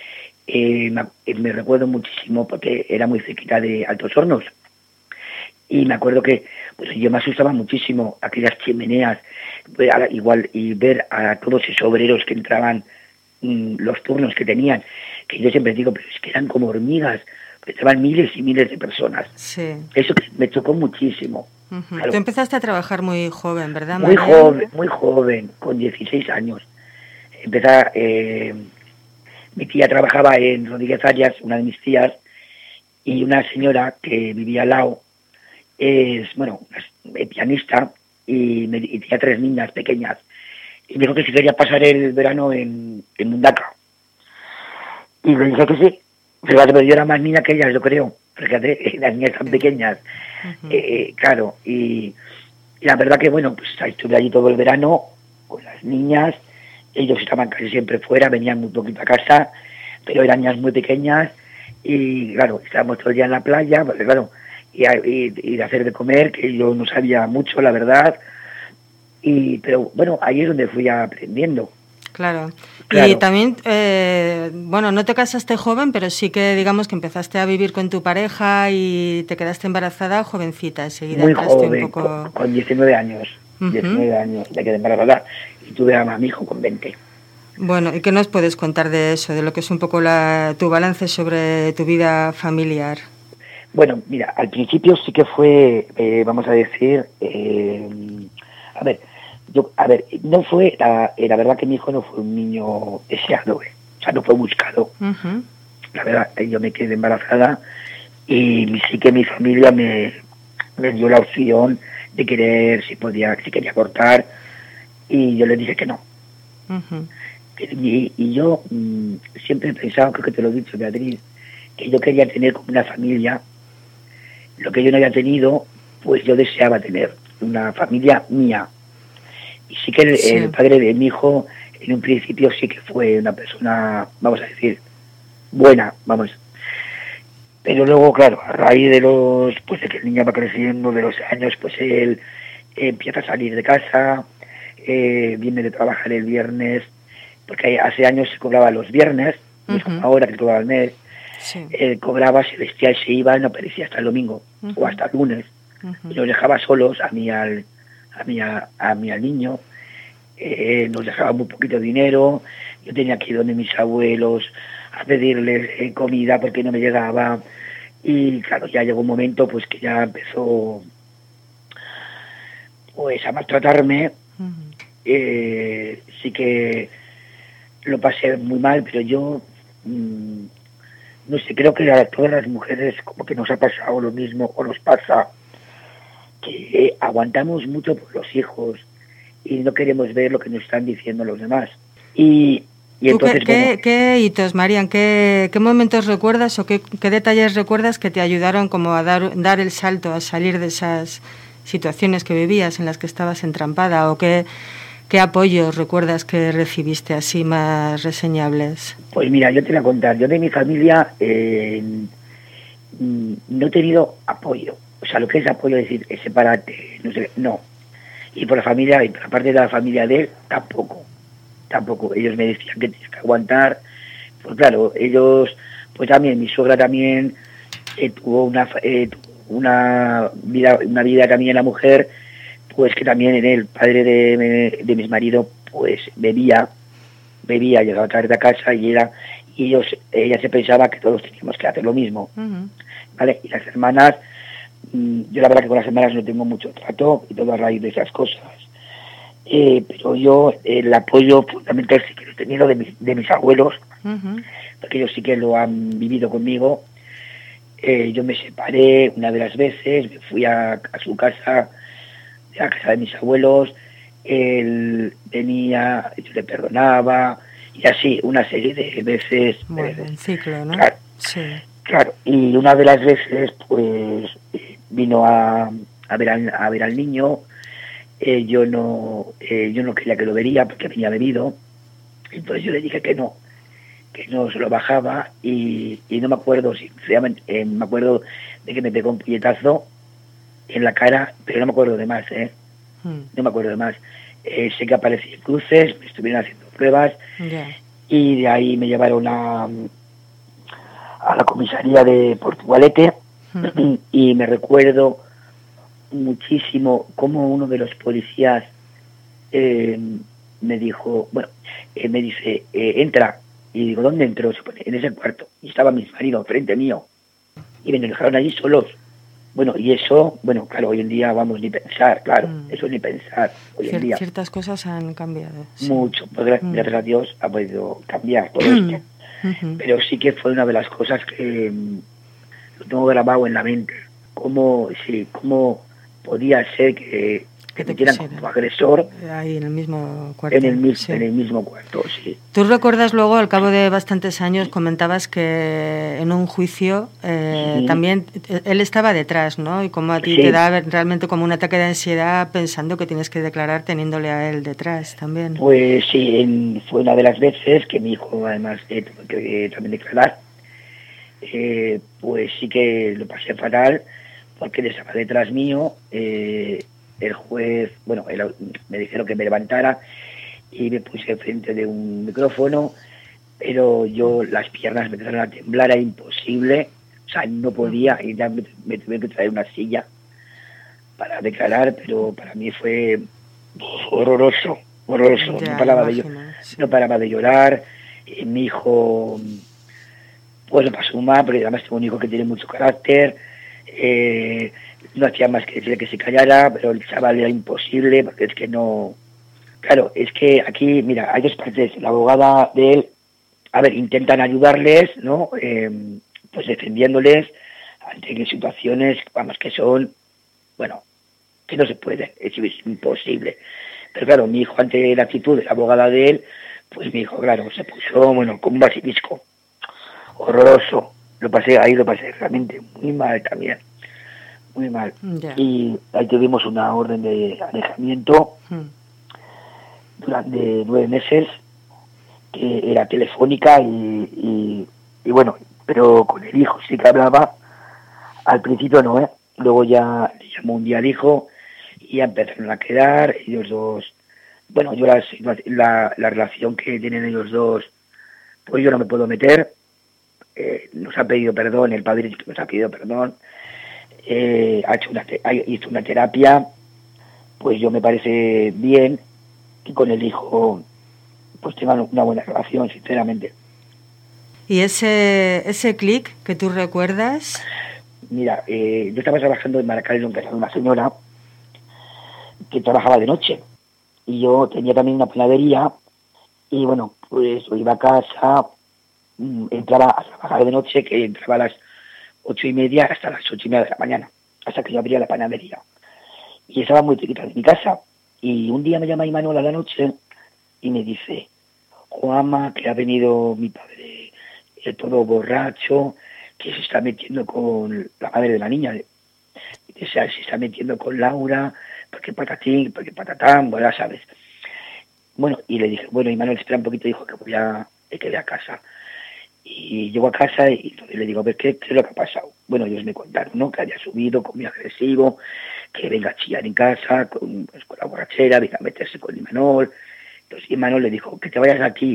me recuerdo muchísimo porque era muy cerquita de Altos Hornos, y me acuerdo que pues yo me asustaba muchísimo aquellas chimeneas, igual, y ver a todos esos obreros que entraban los turnos que tenían, que yo siempre digo, pero es que eran como hormigas, pues estaban miles y miles de personas. Sí. Eso me chocó muchísimo. Claro. Tú empezaste a trabajar muy joven, ¿verdad, Muy María? muy joven, con 16 años. Mi tía trabajaba en Rodríguez Arias, una de mis tías, y una señora que vivía al lado, es pianista, y tenía 3 niñas pequeñas. Y me dijo que si quería pasar el verano en Mundaka. Y le dije que sí. Fíjate, pero yo era más niña que ellas, yo creo. Fíjate, las niñas tan pequeñas. Claro, y la verdad que, bueno, pues estuve allí todo el verano con las niñas. Ellos estaban casi siempre fuera, venían muy poquito a casa, pero eran niñas muy pequeñas. Y claro, estábamos todo el día en la playa, porque claro, y de hacer de comer, que yo no sabía mucho, la verdad. Pero bueno, ahí es donde fui aprendiendo. Claro. Y también, no te casaste joven, pero sí que digamos que empezaste a vivir con tu pareja y te quedaste embarazada jovencita. Enseguida muy joven, un poco... con 19 años. 19 años me quedé embarazada y tuve a mi hijo con 20. Bueno, ¿y qué nos puedes contar de eso, de lo que es un poco tu balance sobre tu vida familiar? Bueno, mira, al principio sí que fue, vamos a decir, no fue, la verdad que mi hijo no fue un niño deseado, o sea, no fue buscado. La verdad, yo me quedé embarazada y sí que mi familia me dio la opción de querer, si quería abortar, y yo le dije que no. Y yo siempre he pensado, creo que te lo he dicho, Beatriz, que yo quería tener como una familia, lo que yo no había tenido, pues yo deseaba tener una familia mía. Y sí que el padre de mi hijo, en un principio sí que fue una persona, vamos a decir, buena, vamos. Pero luego, claro, a raíz de de que el niño va creciendo, de los años, pues él empieza a salir de casa, viene de trabajar el viernes, porque hace años se cobraba los viernes, no es como ahora que se cobraba el mes. Él cobraba, se vestía y se iba, no aparecía hasta el domingo o hasta el lunes. Y nos dejaba solos, a mí al niño. Nos dejaba muy poquito dinero. Yo tenía que ir donde mis abuelos a pedirles comida porque no me llegaba. Y claro, ya llegó un momento pues que ya empezó pues a maltratarme. Sí que lo pasé muy mal, pero yo no sé, creo que a todas las mujeres como que nos ha pasado lo mismo, o nos pasa, que aguantamos mucho por los hijos y no queremos ver lo que nos están diciendo los demás. Y entonces, ¿Qué hitos, Marian? ¿Qué momentos recuerdas o qué detalles recuerdas que te ayudaron como a dar el salto, a salir de esas situaciones que vivías, en las que estabas entrampada? ¿O qué apoyos recuerdas que recibiste así más reseñables? Pues mira, yo te voy a contar. Yo de mi familia no he tenido apoyo. O sea, lo que es apoyo, es decir, sepárate, no sé, no. Y por la familia, y por la parte de la familia de él, tampoco. Ellos me decían que tienes que aguantar. Pues claro, ellos, pues también, mi suegra también tuvo una vida también, la mujer, pues que también el padre de mi marido, pues bebía, llegaba tarde a casa y ella se pensaba que todos teníamos que hacer lo mismo. ¿Vale? Y las hermanas, yo la verdad que con las hermanas no tengo mucho trato y todo a raíz de esas cosas. Pero yo el apoyo fundamental sí que lo he tenido de mis abuelos, porque ellos sí que lo han vivido conmigo. Yo me separé una de las veces, me fui a su casa, a casa de mis abuelos, él venía, yo le perdonaba, y así una serie de veces. Buen ciclo, ¿no? Claro, sí. Claro, y una de las veces pues vino a ver al niño. Yo no quería que lo vería porque venía bebido, entonces yo le dije que no se lo bajaba, y no me acuerdo, sinceramente, me acuerdo de que me pegó un puñetazo en la cara, pero no me acuerdo de más, no me acuerdo de más. Sé que aparecí en cruces, me estuvieron haciendo pruebas, y de ahí me llevaron a la comisaría de Portugalete, y me recuerdo muchísimo cómo uno de los policías me dijo, bueno, me dice, entra. Y digo, ¿dónde entró? Se pone, en ese cuarto. Y estaba mi marido frente mío. Y me dejaron allí solos. Bueno, y eso, bueno, claro, hoy en día vamos ni pensar, claro, eso ni pensar hoy en día. Ciertas cosas han cambiado. Sí. Mucho, pues gracias a Dios ha podido cambiar todo esto. Pero sí que fue una de las cosas que lo tengo grabado en la mente. Cómo podía ser que te metieran como agresor ahí en el mismo cuarto. En el mismo cuarto, sí. Tú recuerdas luego, al cabo de bastantes años, comentabas que en un juicio también él estaba detrás, ¿no? Y como a ti te da realmente como un ataque de ansiedad pensando que tienes que declarar teniéndole a él detrás también. Pues sí, fue una de las veces que mi hijo además tuvo que también declarar. Pues sí que lo pasé fatal porque él estaba detrás mío. El juez, bueno, me dijeron que me levantara y me puse frente de un micrófono, pero yo las piernas me empezaron a temblar, era imposible, o sea, no podía, y ya me tuve que traer una silla para declarar, pero para mí fue horroroso, ya, no paraba de llorar, mi hijo, pues lo pasó mal, porque además tengo un hijo que tiene mucho carácter, no hacía más que decirle que se callara, pero el chaval era imposible, porque es que no... Claro, es que aquí, mira, hay dos partes. La abogada de él, a ver, intentan ayudarles, ¿no? Pues defendiéndoles ante situaciones, vamos, que son, bueno, que no se puede, es imposible. Pero claro, mi hijo, ante la actitud de la abogada de él, pues mi hijo, claro, se puso, bueno, como un basilisco. Horroroso. Lo pasé realmente muy mal también. Muy mal. Yeah. Y ahí tuvimos una orden de alejamiento durante 9 meses, que era telefónica y bueno, pero con el hijo sí que hablaba. Al principio no, luego ya le llamó un día al hijo y ya empezaron a quedar ellos dos. Bueno, yo la relación que tienen ellos dos, pues yo no me puedo meter. Nos ha pedido perdón, el padre nos ha pedido perdón. Hizo una terapia, pues yo me parece bien que con el hijo pues tengan una buena relación, sinceramente. ¿Y ese clic que tú recuerdas? Mira, yo estaba trabajando en Maracaibo en casa de una señora que trabajaba de noche y yo tenía también una panadería y bueno, pues yo iba a casa, entraba a trabajar de noche, que entraba a las 8:30 hasta las 8:30 de la mañana, hasta que yo abría la panadería. Y estaba muy cerquita de mi casa. Y un día me llama Imanol a la noche y me dice, Juanma, que ha venido mi padre todo borracho, que se está metiendo con la madre de la niña. O sea, se está metiendo con Laura, porque patatín, porque patatán, bueno, ya sabes. Bueno, y le dije, bueno, Imanol, espera un poquito, dijo que voy a casa. Y llego a casa y le digo, a ver, ¿qué es lo que ha pasado? Bueno, ellos me contaron, ¿no? Que había subido, muy agresivo, que venga a chillar en casa, con la borrachera, venga a meterse con Imanol. Entonces Imanol le dijo, que te vayas de aquí,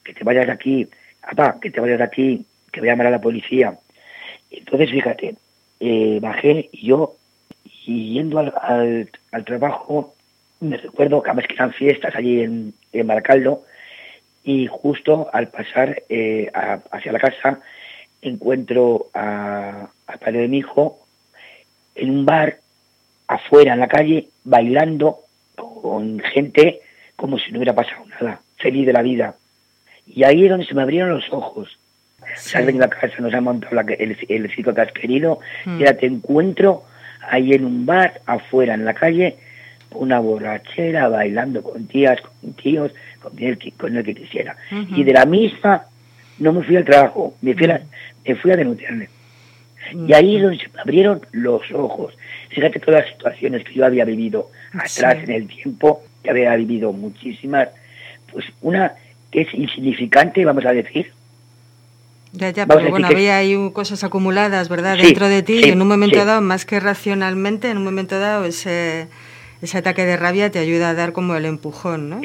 papá, que te vayas de aquí, que voy a llamar a la policía. Entonces, fíjate, bajé y yo, y yendo al trabajo, me recuerdo que además que eran fiestas allí en Baracaldo, y justo al pasar hacia la casa encuentro al padre de mi hijo en un bar afuera en la calle bailando con gente como si no hubiera pasado nada, feliz de la vida. Y ahí es donde se me abrieron los ojos. Sí. Se has venido a casa, nos ha montado el circo que has querido y ahora te encuentro ahí en un bar afuera en la calle, una borrachera, bailando con tías, con tíos, con el que quisiera. Y de la misma no me fui al trabajo, me fui a denunciarle. Y ahí es donde se me abrieron los ojos. Fíjate todas las situaciones que yo había vivido atrás en el tiempo, que había vivido muchísimas, pues una que es insignificante, vamos a decir. Ya, pero bueno, había ahí cosas acumuladas, ¿verdad? Sí, dentro de ti, y en un momento dado, más que racionalmente, en un momento dado ese ataque de rabia te ayuda a dar como el empujón, ¿no?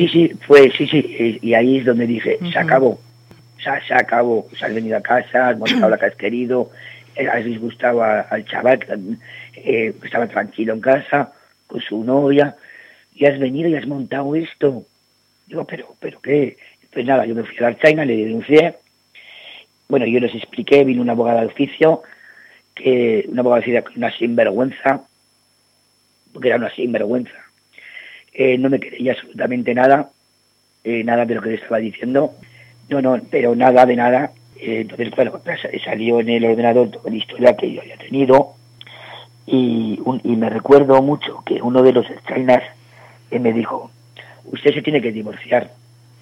Sí, y ahí es donde dije, se acabó, se acabó, has venido a casa, has montado la que has querido, has disgustado al chaval que estaba tranquilo en casa, con su novia, y has venido y has montado esto. Digo, ¿pero qué? Pues nada, yo me fui a la Archaina, le denuncié. Bueno, yo les expliqué, vino una abogada de oficio, una abogada de oficio, una sinvergüenza, porque era una sinvergüenza. No me creía absolutamente nada de lo que le estaba diciendo. No, pero nada de nada. Entonces, bueno, salió en el ordenador toda la historia que yo había tenido. Y me recuerdo mucho que uno de los Archainas me dijo, usted se tiene que divorciar.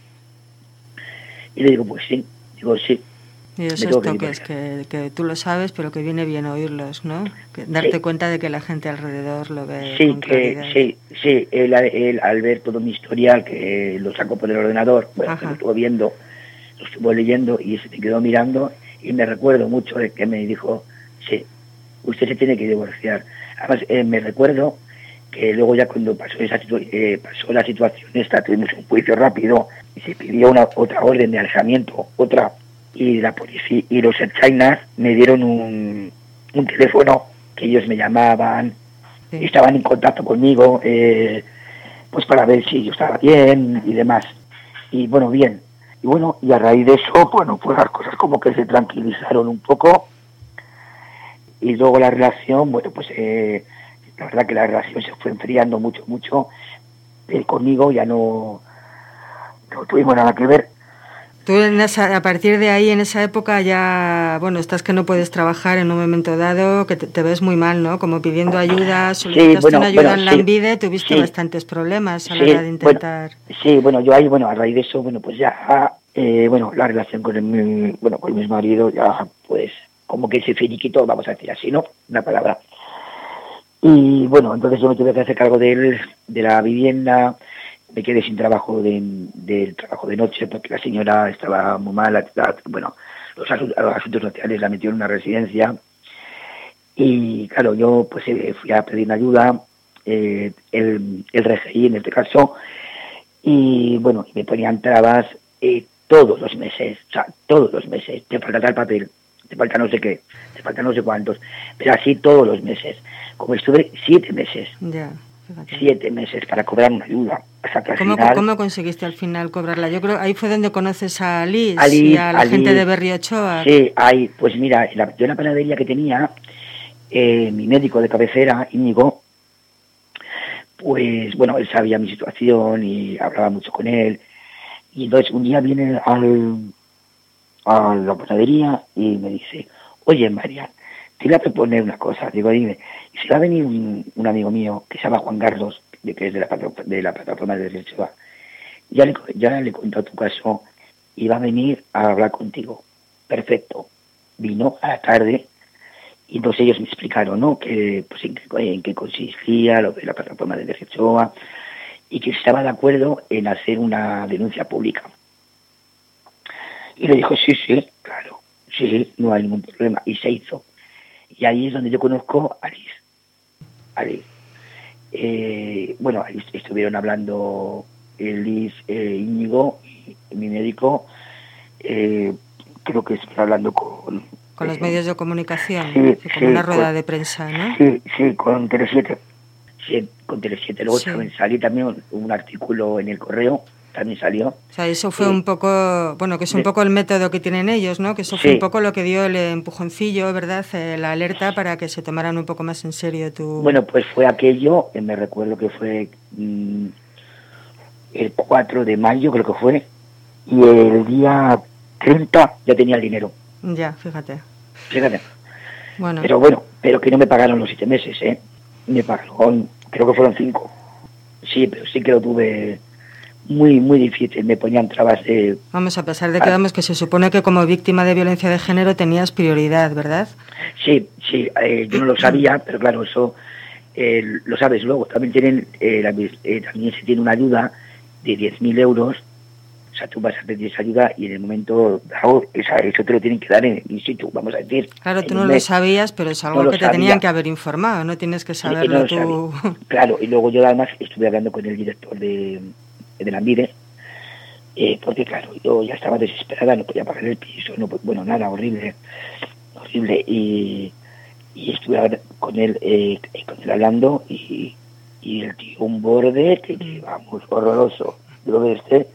Y le digo, pues sí. Digo, sí. Y esos toques que tú lo sabes, pero que viene bien oírlos, ¿no? Darte cuenta de que la gente alrededor lo ve con claridad. Sí. Él al ver todo mi historial, que lo sacó por el ordenador, bueno, que lo estuvo viendo, lo estuvo leyendo y se me quedó mirando y me recuerdo mucho de que me dijo, sí, usted se tiene que divorciar. Además, me recuerdo que luego ya cuando pasó la situación esta, tuvimos un juicio rápido y se pidió otra orden de alejamiento, y la policía y los Archainas me dieron un teléfono que ellos me llamaban, y estaban en contacto conmigo, pues para ver si yo estaba bien y demás. Y bueno, bien. Y a raíz de eso, bueno, pues las cosas como que se tranquilizaron un poco. Y luego la relación, bueno, pues la verdad que la relación se fue enfriando mucho. Conmigo ya no tuvimos nada que ver. Tú a partir de ahí, en esa época, ya, bueno, estás que no puedes trabajar en un momento dado, que te ves muy mal, ¿no? Como pidiendo ayuda, solicitaste una ayuda en Lanbide, tuviste bastantes problemas a la hora de intentar... Yo ahí, a raíz de eso, pues ya, la relación con mi marido ya, pues, como que se finiquitó, vamos a decir así, ¿no? Una palabra. Y bueno, entonces yo me tuve que hacer cargo de la vivienda. Me quedé sin trabajo del trabajo de noche porque la señora estaba muy mala. Los asuntos sociales la metió en una residencia. Y claro, yo pues fui a pedir ayuda, el RGI en este caso, y bueno, me ponían trabas todos los meses, te falta tal papel, te falta no sé qué, te falta no sé cuántos, pero así todos los meses. Como estuve 7 meses. Ya. 7 meses para cobrar una ayuda. Hasta que al final... ¿Cómo conseguiste al final cobrarla? Yo creo ahí fue donde conoces a Liz y a la gente de Berriochoa. Sí, pues mira, yo en la panadería que tenía, mi médico de cabecera, Íñigo, pues bueno, él sabía mi situación y hablaba mucho con él. Y entonces un día viene a la panadería y me dice, oye, María, te voy a proponer una cosa. Digo, dime. Y si va a venir un amigo mío que se llama Juan Carlos, que es de la plataforma de Berriochoa, ya le cuento tu caso y va a venir a hablar contigo. Perfecto. Vino a la tarde y entonces ellos me explicaron, ¿no? Que pues en qué consistía lo de la plataforma de Berriochoa y que estaba de acuerdo en hacer una denuncia pública. Y le dijo, sí, claro, sí, no hay ningún problema. Y se hizo. Y ahí es donde yo conozco a Liz. Ahí estuvieron hablando Liz, Íñigo, y mi médico, creo que estuve hablando con los medios de comunicación, como una rueda de prensa, ¿no? Sí, con Tele7. Sí, con Tele7. Luego también salió también un artículo en El Correo, también salió. O sea, eso fue un poco, que es un poco el método que tienen ellos, ¿no? Que eso fue un poco lo que dio el empujoncillo, ¿verdad? La alerta para que se tomaran un poco más en serio tu... Bueno, pues fue aquello, me recuerdo que fue el 4 de mayo, creo que fue, y el día 30 ya tenía el dinero. Ya, fíjate. Bueno. Pero que no me pagaron los 7 meses, ¿eh? Me pagaron, creo que fueron 5. Sí, pero sí que lo tuve... muy, muy difícil, me ponían trabas de... Vamos, a pesar de que que se supone que como víctima de violencia de género tenías prioridad, ¿verdad? Sí, yo no lo sabía, pero claro, eso lo sabes luego. También también se tiene una ayuda de 10.000 euros, o sea, tú vas a pedir esa ayuda y en el momento dado, eso te lo tienen que dar in situ, vamos a decir. Claro, tú no lo sabías, pero es algo que te tenían que haber informado, no tienes que saberlo tú. Claro, y luego yo además estuve hablando con el director de Lanbide, porque claro, yo ya estaba desesperada, no podía pagar el piso, nada, horrible, y estuve con él hablando, y el tío un borde que vamos, horroroso, yo lo de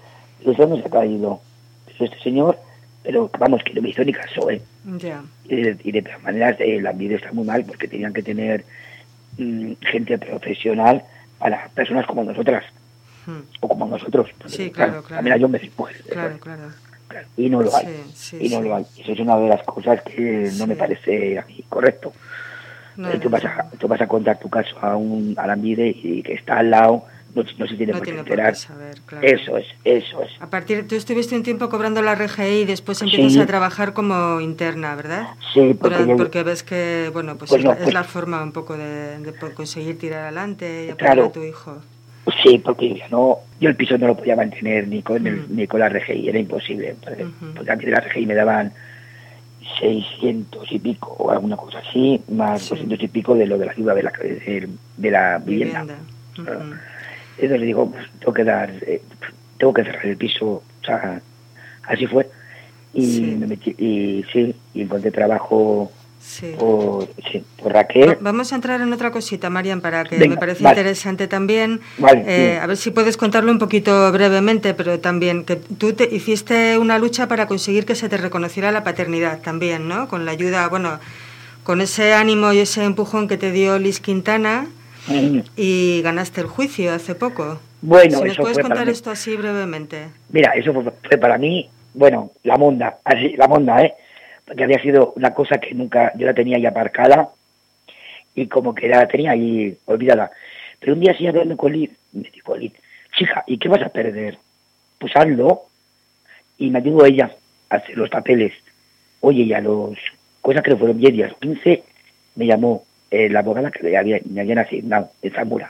Digo, ¿dónde se ha caído? Digo, este señor, pero vamos, que no me hizo ni caso, ¿eh? Ya. Y de todas maneras, la vida está muy mal porque tenían que tener gente profesional para personas como nosotras. O como nosotros. Sí, claro. También hay hombres y mujeres. Claro. Y no lo hay. No lo hay. Eso es una de las cosas que no me parece a mí correcto. Tú vas a contar tu caso a Alambide y que está al lado, no se tiene por qué enterar. Saber, claro. Eso es. A partir, tú estuviste un tiempo cobrando la RGI y después empiezas a trabajar como interna, ¿verdad? Sí, porque ves que, bueno, pues es la forma un poco de conseguir tirar adelante y apoyar a tu hijo. Sí, porque yo el piso no lo podía mantener ni con la RGI, era imposible. Porque a mí de la RGI me daban 600 y pico o alguna cosa así, más 200 y pico de lo de la ayuda de la vivienda. Entonces le digo, pues tengo que cerrar el piso, o sea, así fue. Y me metí, y encontré trabajo por Raquel. Vamos a entrar en otra cosita, Marian, para que me parece interesante también. A ver si puedes contarlo un poquito brevemente, pero también que tú hiciste una lucha para conseguir que se te reconociera la paternidad también, ¿no? Con la ayuda, bueno, con ese ánimo y ese empujón que te dio Liz Quintana, y ganaste el juicio hace poco. Bueno, si nos puedes contar esto así brevemente. Mira, eso fue para mí, bueno, la monda, porque había sido una cosa que nunca, yo la tenía ahí aparcada y como que la tenía ahí olvidada. Pero un día así hablando con Liz, me dijo Liz, chica, ¿y qué vas a perder? Pues hazlo. Y me ayudó ella a hacer los papeles. Oye, y a los, cosas que le fueron 10 días, 15, me llamó la abogada que me habían asignado en Zamora.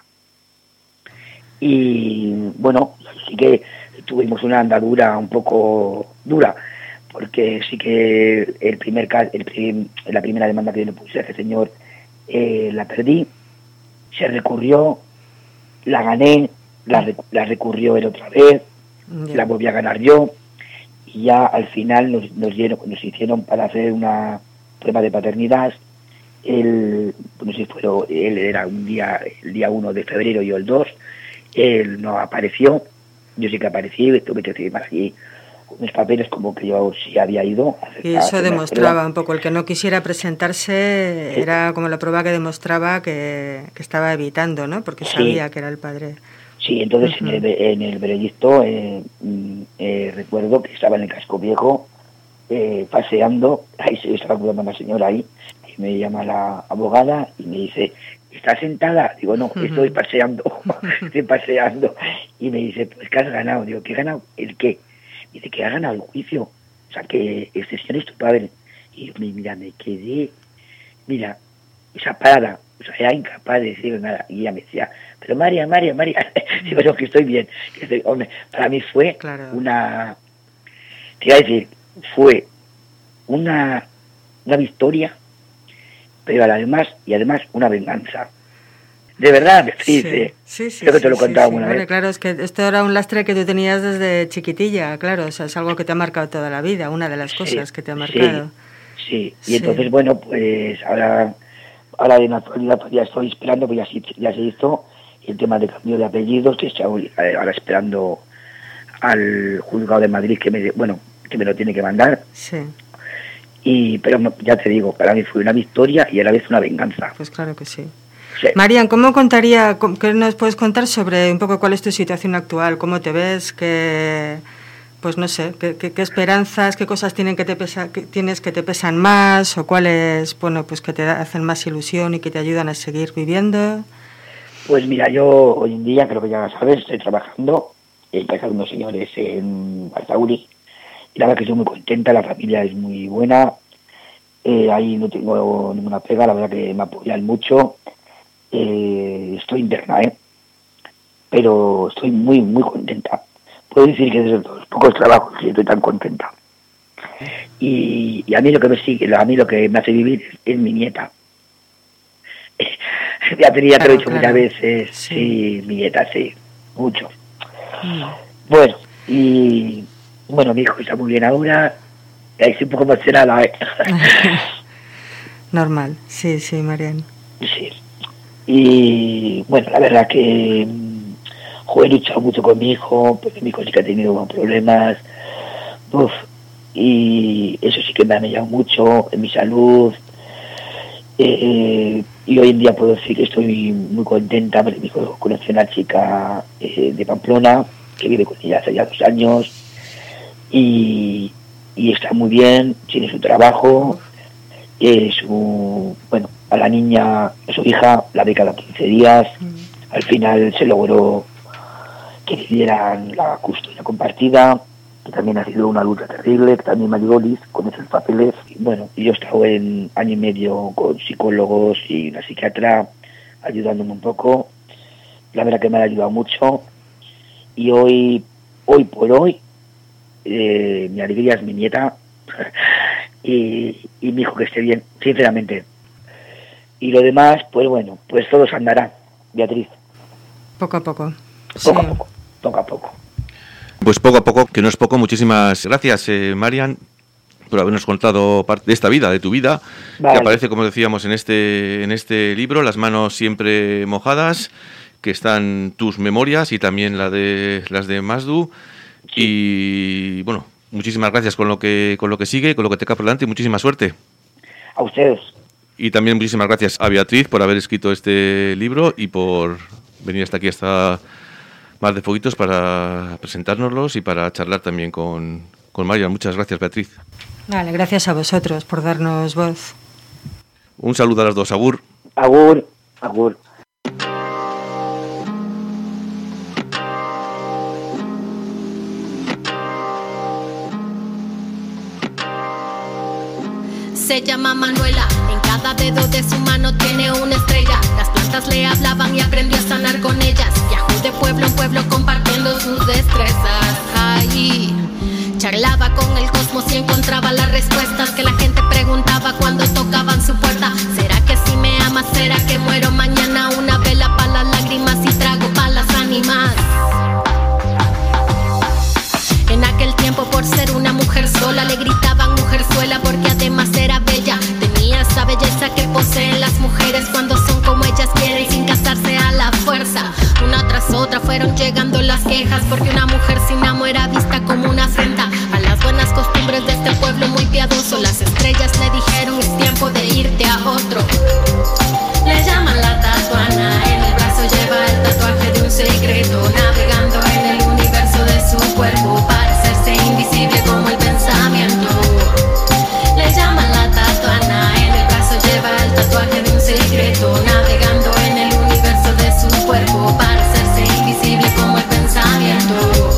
Y bueno, sí que tuvimos una andadura un poco dura, porque sí que la primera demanda que yo le puse a ese señor la perdí, se recurrió, la gané, la recurrió él otra vez, la volví a ganar yo, y ya al final nos hicieron para hacer una prueba de paternidad. Él era el día 1 de febrero y yo el 2, él no apareció, yo sí que aparecí, tuve que firmar allí unos papeles como que yo sí había ido. Y eso demostraba un poco, el que no quisiera presentarse era como la prueba que demostraba que estaba evitando, ¿no? Porque sabía que era el padre. Sí, entonces en el veredicto recuerdo que estaba en el casco viejo paseando, ahí se estaba cuidando a una señora ahí, y me llama la abogada y me dice, ¿estás sentada? Digo, no, estoy paseando, y me dice, pues ¿qué has ganado? Digo, ¿qué he ganado? ¿El qué? Dice que ha ganado el juicio, o sea que este señor es tu padre. Y yo, mira, me quedé, esa parada, o sea, era incapaz de decir nada. Y ella me decía, pero María, digo, no, que estoy bien. Hombre, para mí fue fue una victoria, pero además una venganza. De verdad, creo que te lo he contado una vez. Claro, es que esto era un lastre que tú tenías desde chiquitilla, claro, o sea, es algo que te ha marcado toda la vida, una de las cosas que te ha marcado. Sí, y entonces, bueno, pues ahora en la actualidad pues ya estoy esperando, pues ya se hizo el tema de cambio de apellidos, que estoy ahora esperando al juzgado de Madrid que me lo tiene que mandar. Sí. Pero ya te digo, para mí fue una victoria y a la vez una venganza. Pues claro que sí. Sí. Marian, ¿qué nos puedes contar sobre un poco cuál es tu situación actual? ¿Cómo te ves? Pues no sé, ¿qué esperanzas, qué cosas tienes que te pesan más o cuáles, bueno, pues que te hacen más ilusión y que te ayudan a seguir viviendo? Pues mira, yo hoy en día, creo que ya lo sabes, estoy trabajando en casa de unos señores en Basauri y la verdad que estoy muy contenta, la familia es muy buena, ahí no tengo ninguna pega, la verdad que me apoyan mucho. Estoy interna, pero estoy muy, muy contenta. Puedo decir que desde los pocos trabajos que estoy tan contenta. Y a mí lo que me hace vivir es mi nieta. Ya te lo he dicho muchas veces, sí, mi nieta, sí, mucho. Bueno, mi hijo está muy bien ahora, y ahí estoy un poco emocionada, Normal, sí, Marian. Sí. Y bueno, la verdad que he luchado mucho con mi hijo, porque mi hijo sí que ha tenido problemas, y eso sí que me ha mellado mucho en mi salud, y hoy en día puedo decir que estoy muy contenta, porque mi hijo conoció a una chica de Pamplona, que vive con ella hace ya 2 años, y está muy bien, tiene su trabajo, a la niña, a su hija, la ve cada 15 días, al final se logró que le dieran la custodia compartida, que también ha sido una lucha terrible, que también me ayudó Liz con esos papeles. Y bueno, yo he estado en 1 año y medio con psicólogos y una psiquiatra ayudándome un poco. La verdad que me ha ayudado mucho. Y hoy por hoy, mi alegría es mi nieta y mi hijo que esté bien, sinceramente. Y lo demás, pues bueno, pues todo se andará, Beatriz. Poco a poco. Poco a poco. Pues poco a poco, que no es poco. Muchísimas gracias, Marian, por habernos contado parte de esta vida, de tu vida, vale, que aparece, como decíamos, en este libro, Las manos siempre mojadas, que están tus memorias y también las de Masdu. Sí. Y bueno, muchísimas gracias con lo que sigue, con lo que te queda por delante, y muchísima suerte. A ustedes. Y también muchísimas gracias a Beatriz por haber escrito este libro y por venir hasta aquí, hasta Mar de Fueguitos, para presentárnoslos y para charlar también con Marian. Muchas gracias, Beatriz. Vale, gracias a vosotros por darnos voz. Un saludo a las dos. Agur. Agur. Agur. Se llama Manuela, en cada dedo de su mano tiene una estrella. Las plantas le hablaban y aprendió a sanar con ellas. Viajó de pueblo en pueblo compartiendo sus destrezas. Ahí charlaba con el cosmos y encontraba las respuestas que la gente preguntaba cuando tocaban su puerta. ¿Será que si me amas? ¿Será que muero mañana? Una vela para las lágrimas y trago para las ánimas. En aquel tiempo, por ser una mujer sola, le gritaban mujerzuela porque además era bella. Tenía esa belleza que poseen las mujeres cuando son como ellas quieren, sin casarse a la fuerza. Una tras otra fueron llegando las quejas, porque una mujer sin amo era vista como una afrenta a las buenas costumbres de este pueblo muy piadoso. Las estrellas le dijeron: es tiempo de irte a otro. Le llaman la tatuana, en el brazo lleva el tatuaje de un secreto, navegando en el universo de su cuerpo para hacerse invisible como el pensamiento. Le llaman la tatuana, en el brazo lleva el tatuaje de un secreto, navegando en el universo de su cuerpo para hacerse invisible como el pensamiento.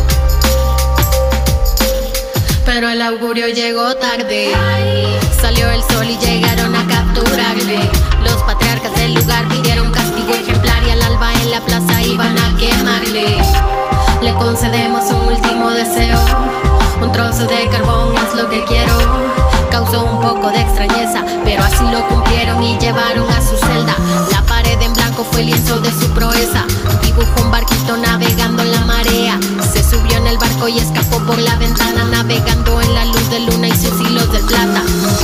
Pero el augurio llegó tarde, salió el sol y llegaron a capturarle. Los patriarcas del lugar pidieron castigo ejemplar y al alba en la plaza iban a quemarle. Le concedemos un último deseo, un trozo de carbón es lo que quiero. Causó un poco de extrañeza, pero así lo cumplieron y llevaron a su celda. La pared en blanco fue el lienzo de su proeza. Dibujó un barquito navegando en la marea. Se subió en el barco y escapó por la ventana, navegando en la luz de luna y sus hilos de plata.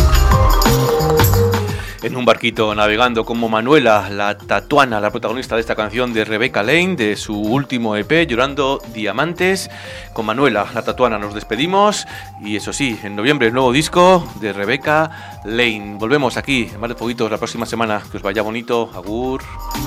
En un barquito navegando como Manuela, la tatuana, la protagonista de esta canción de Rebecca Lane, de su último EP, Llorando Diamantes. Con Manuela, la tatuana, nos despedimos. Y eso sí, en noviembre el nuevo disco de Rebecca Lane. Volvemos aquí en Mar de Fueguitos la próxima semana. Que os vaya bonito. Agur.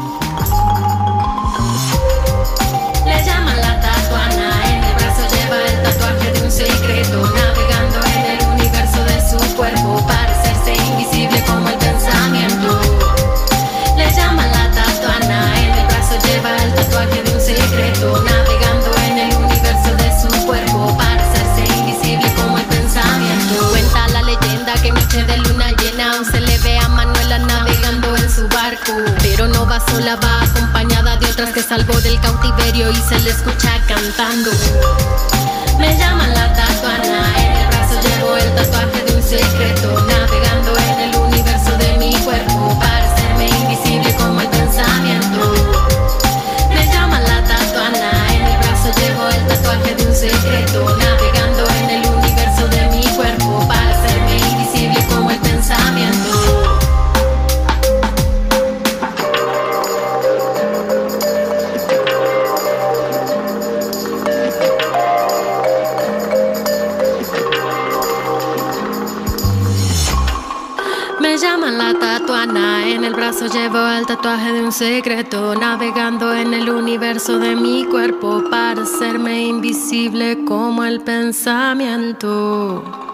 Le llaman la tatuana, en el brazo lleva el tatuaje de un secreto, navegando en el universo de su cuerpo para hacerse invisible como el pensamiento. Le llaman la tatuana, en el brazo lleva el tatuaje de un secreto, navegando en el universo de su cuerpo para hacerse invisible como el pensamiento. Cuenta la leyenda que en noche de luna llena aún se le ve a Manuela navegando en su barco, pero no va sola, va acompañada de otras que salvó del cautiverio y se le escucha cantando. Me llaman la tatuana, en el brazo llevo el tatuaje de un secreto, navegando en el universo de mi cuerpo para hacerme invisible como el pensamiento. Me llaman la tatuana, en el brazo llevo el tatuaje de un secreto, navegando en el universo de mi cuerpo para hacerme invisible como el pensamiento. llaman la tatuana. En el brazo llevo el tatuaje de un secreto, navegando en el universo de mi cuerpo para hacerme invisible como el pensamiento.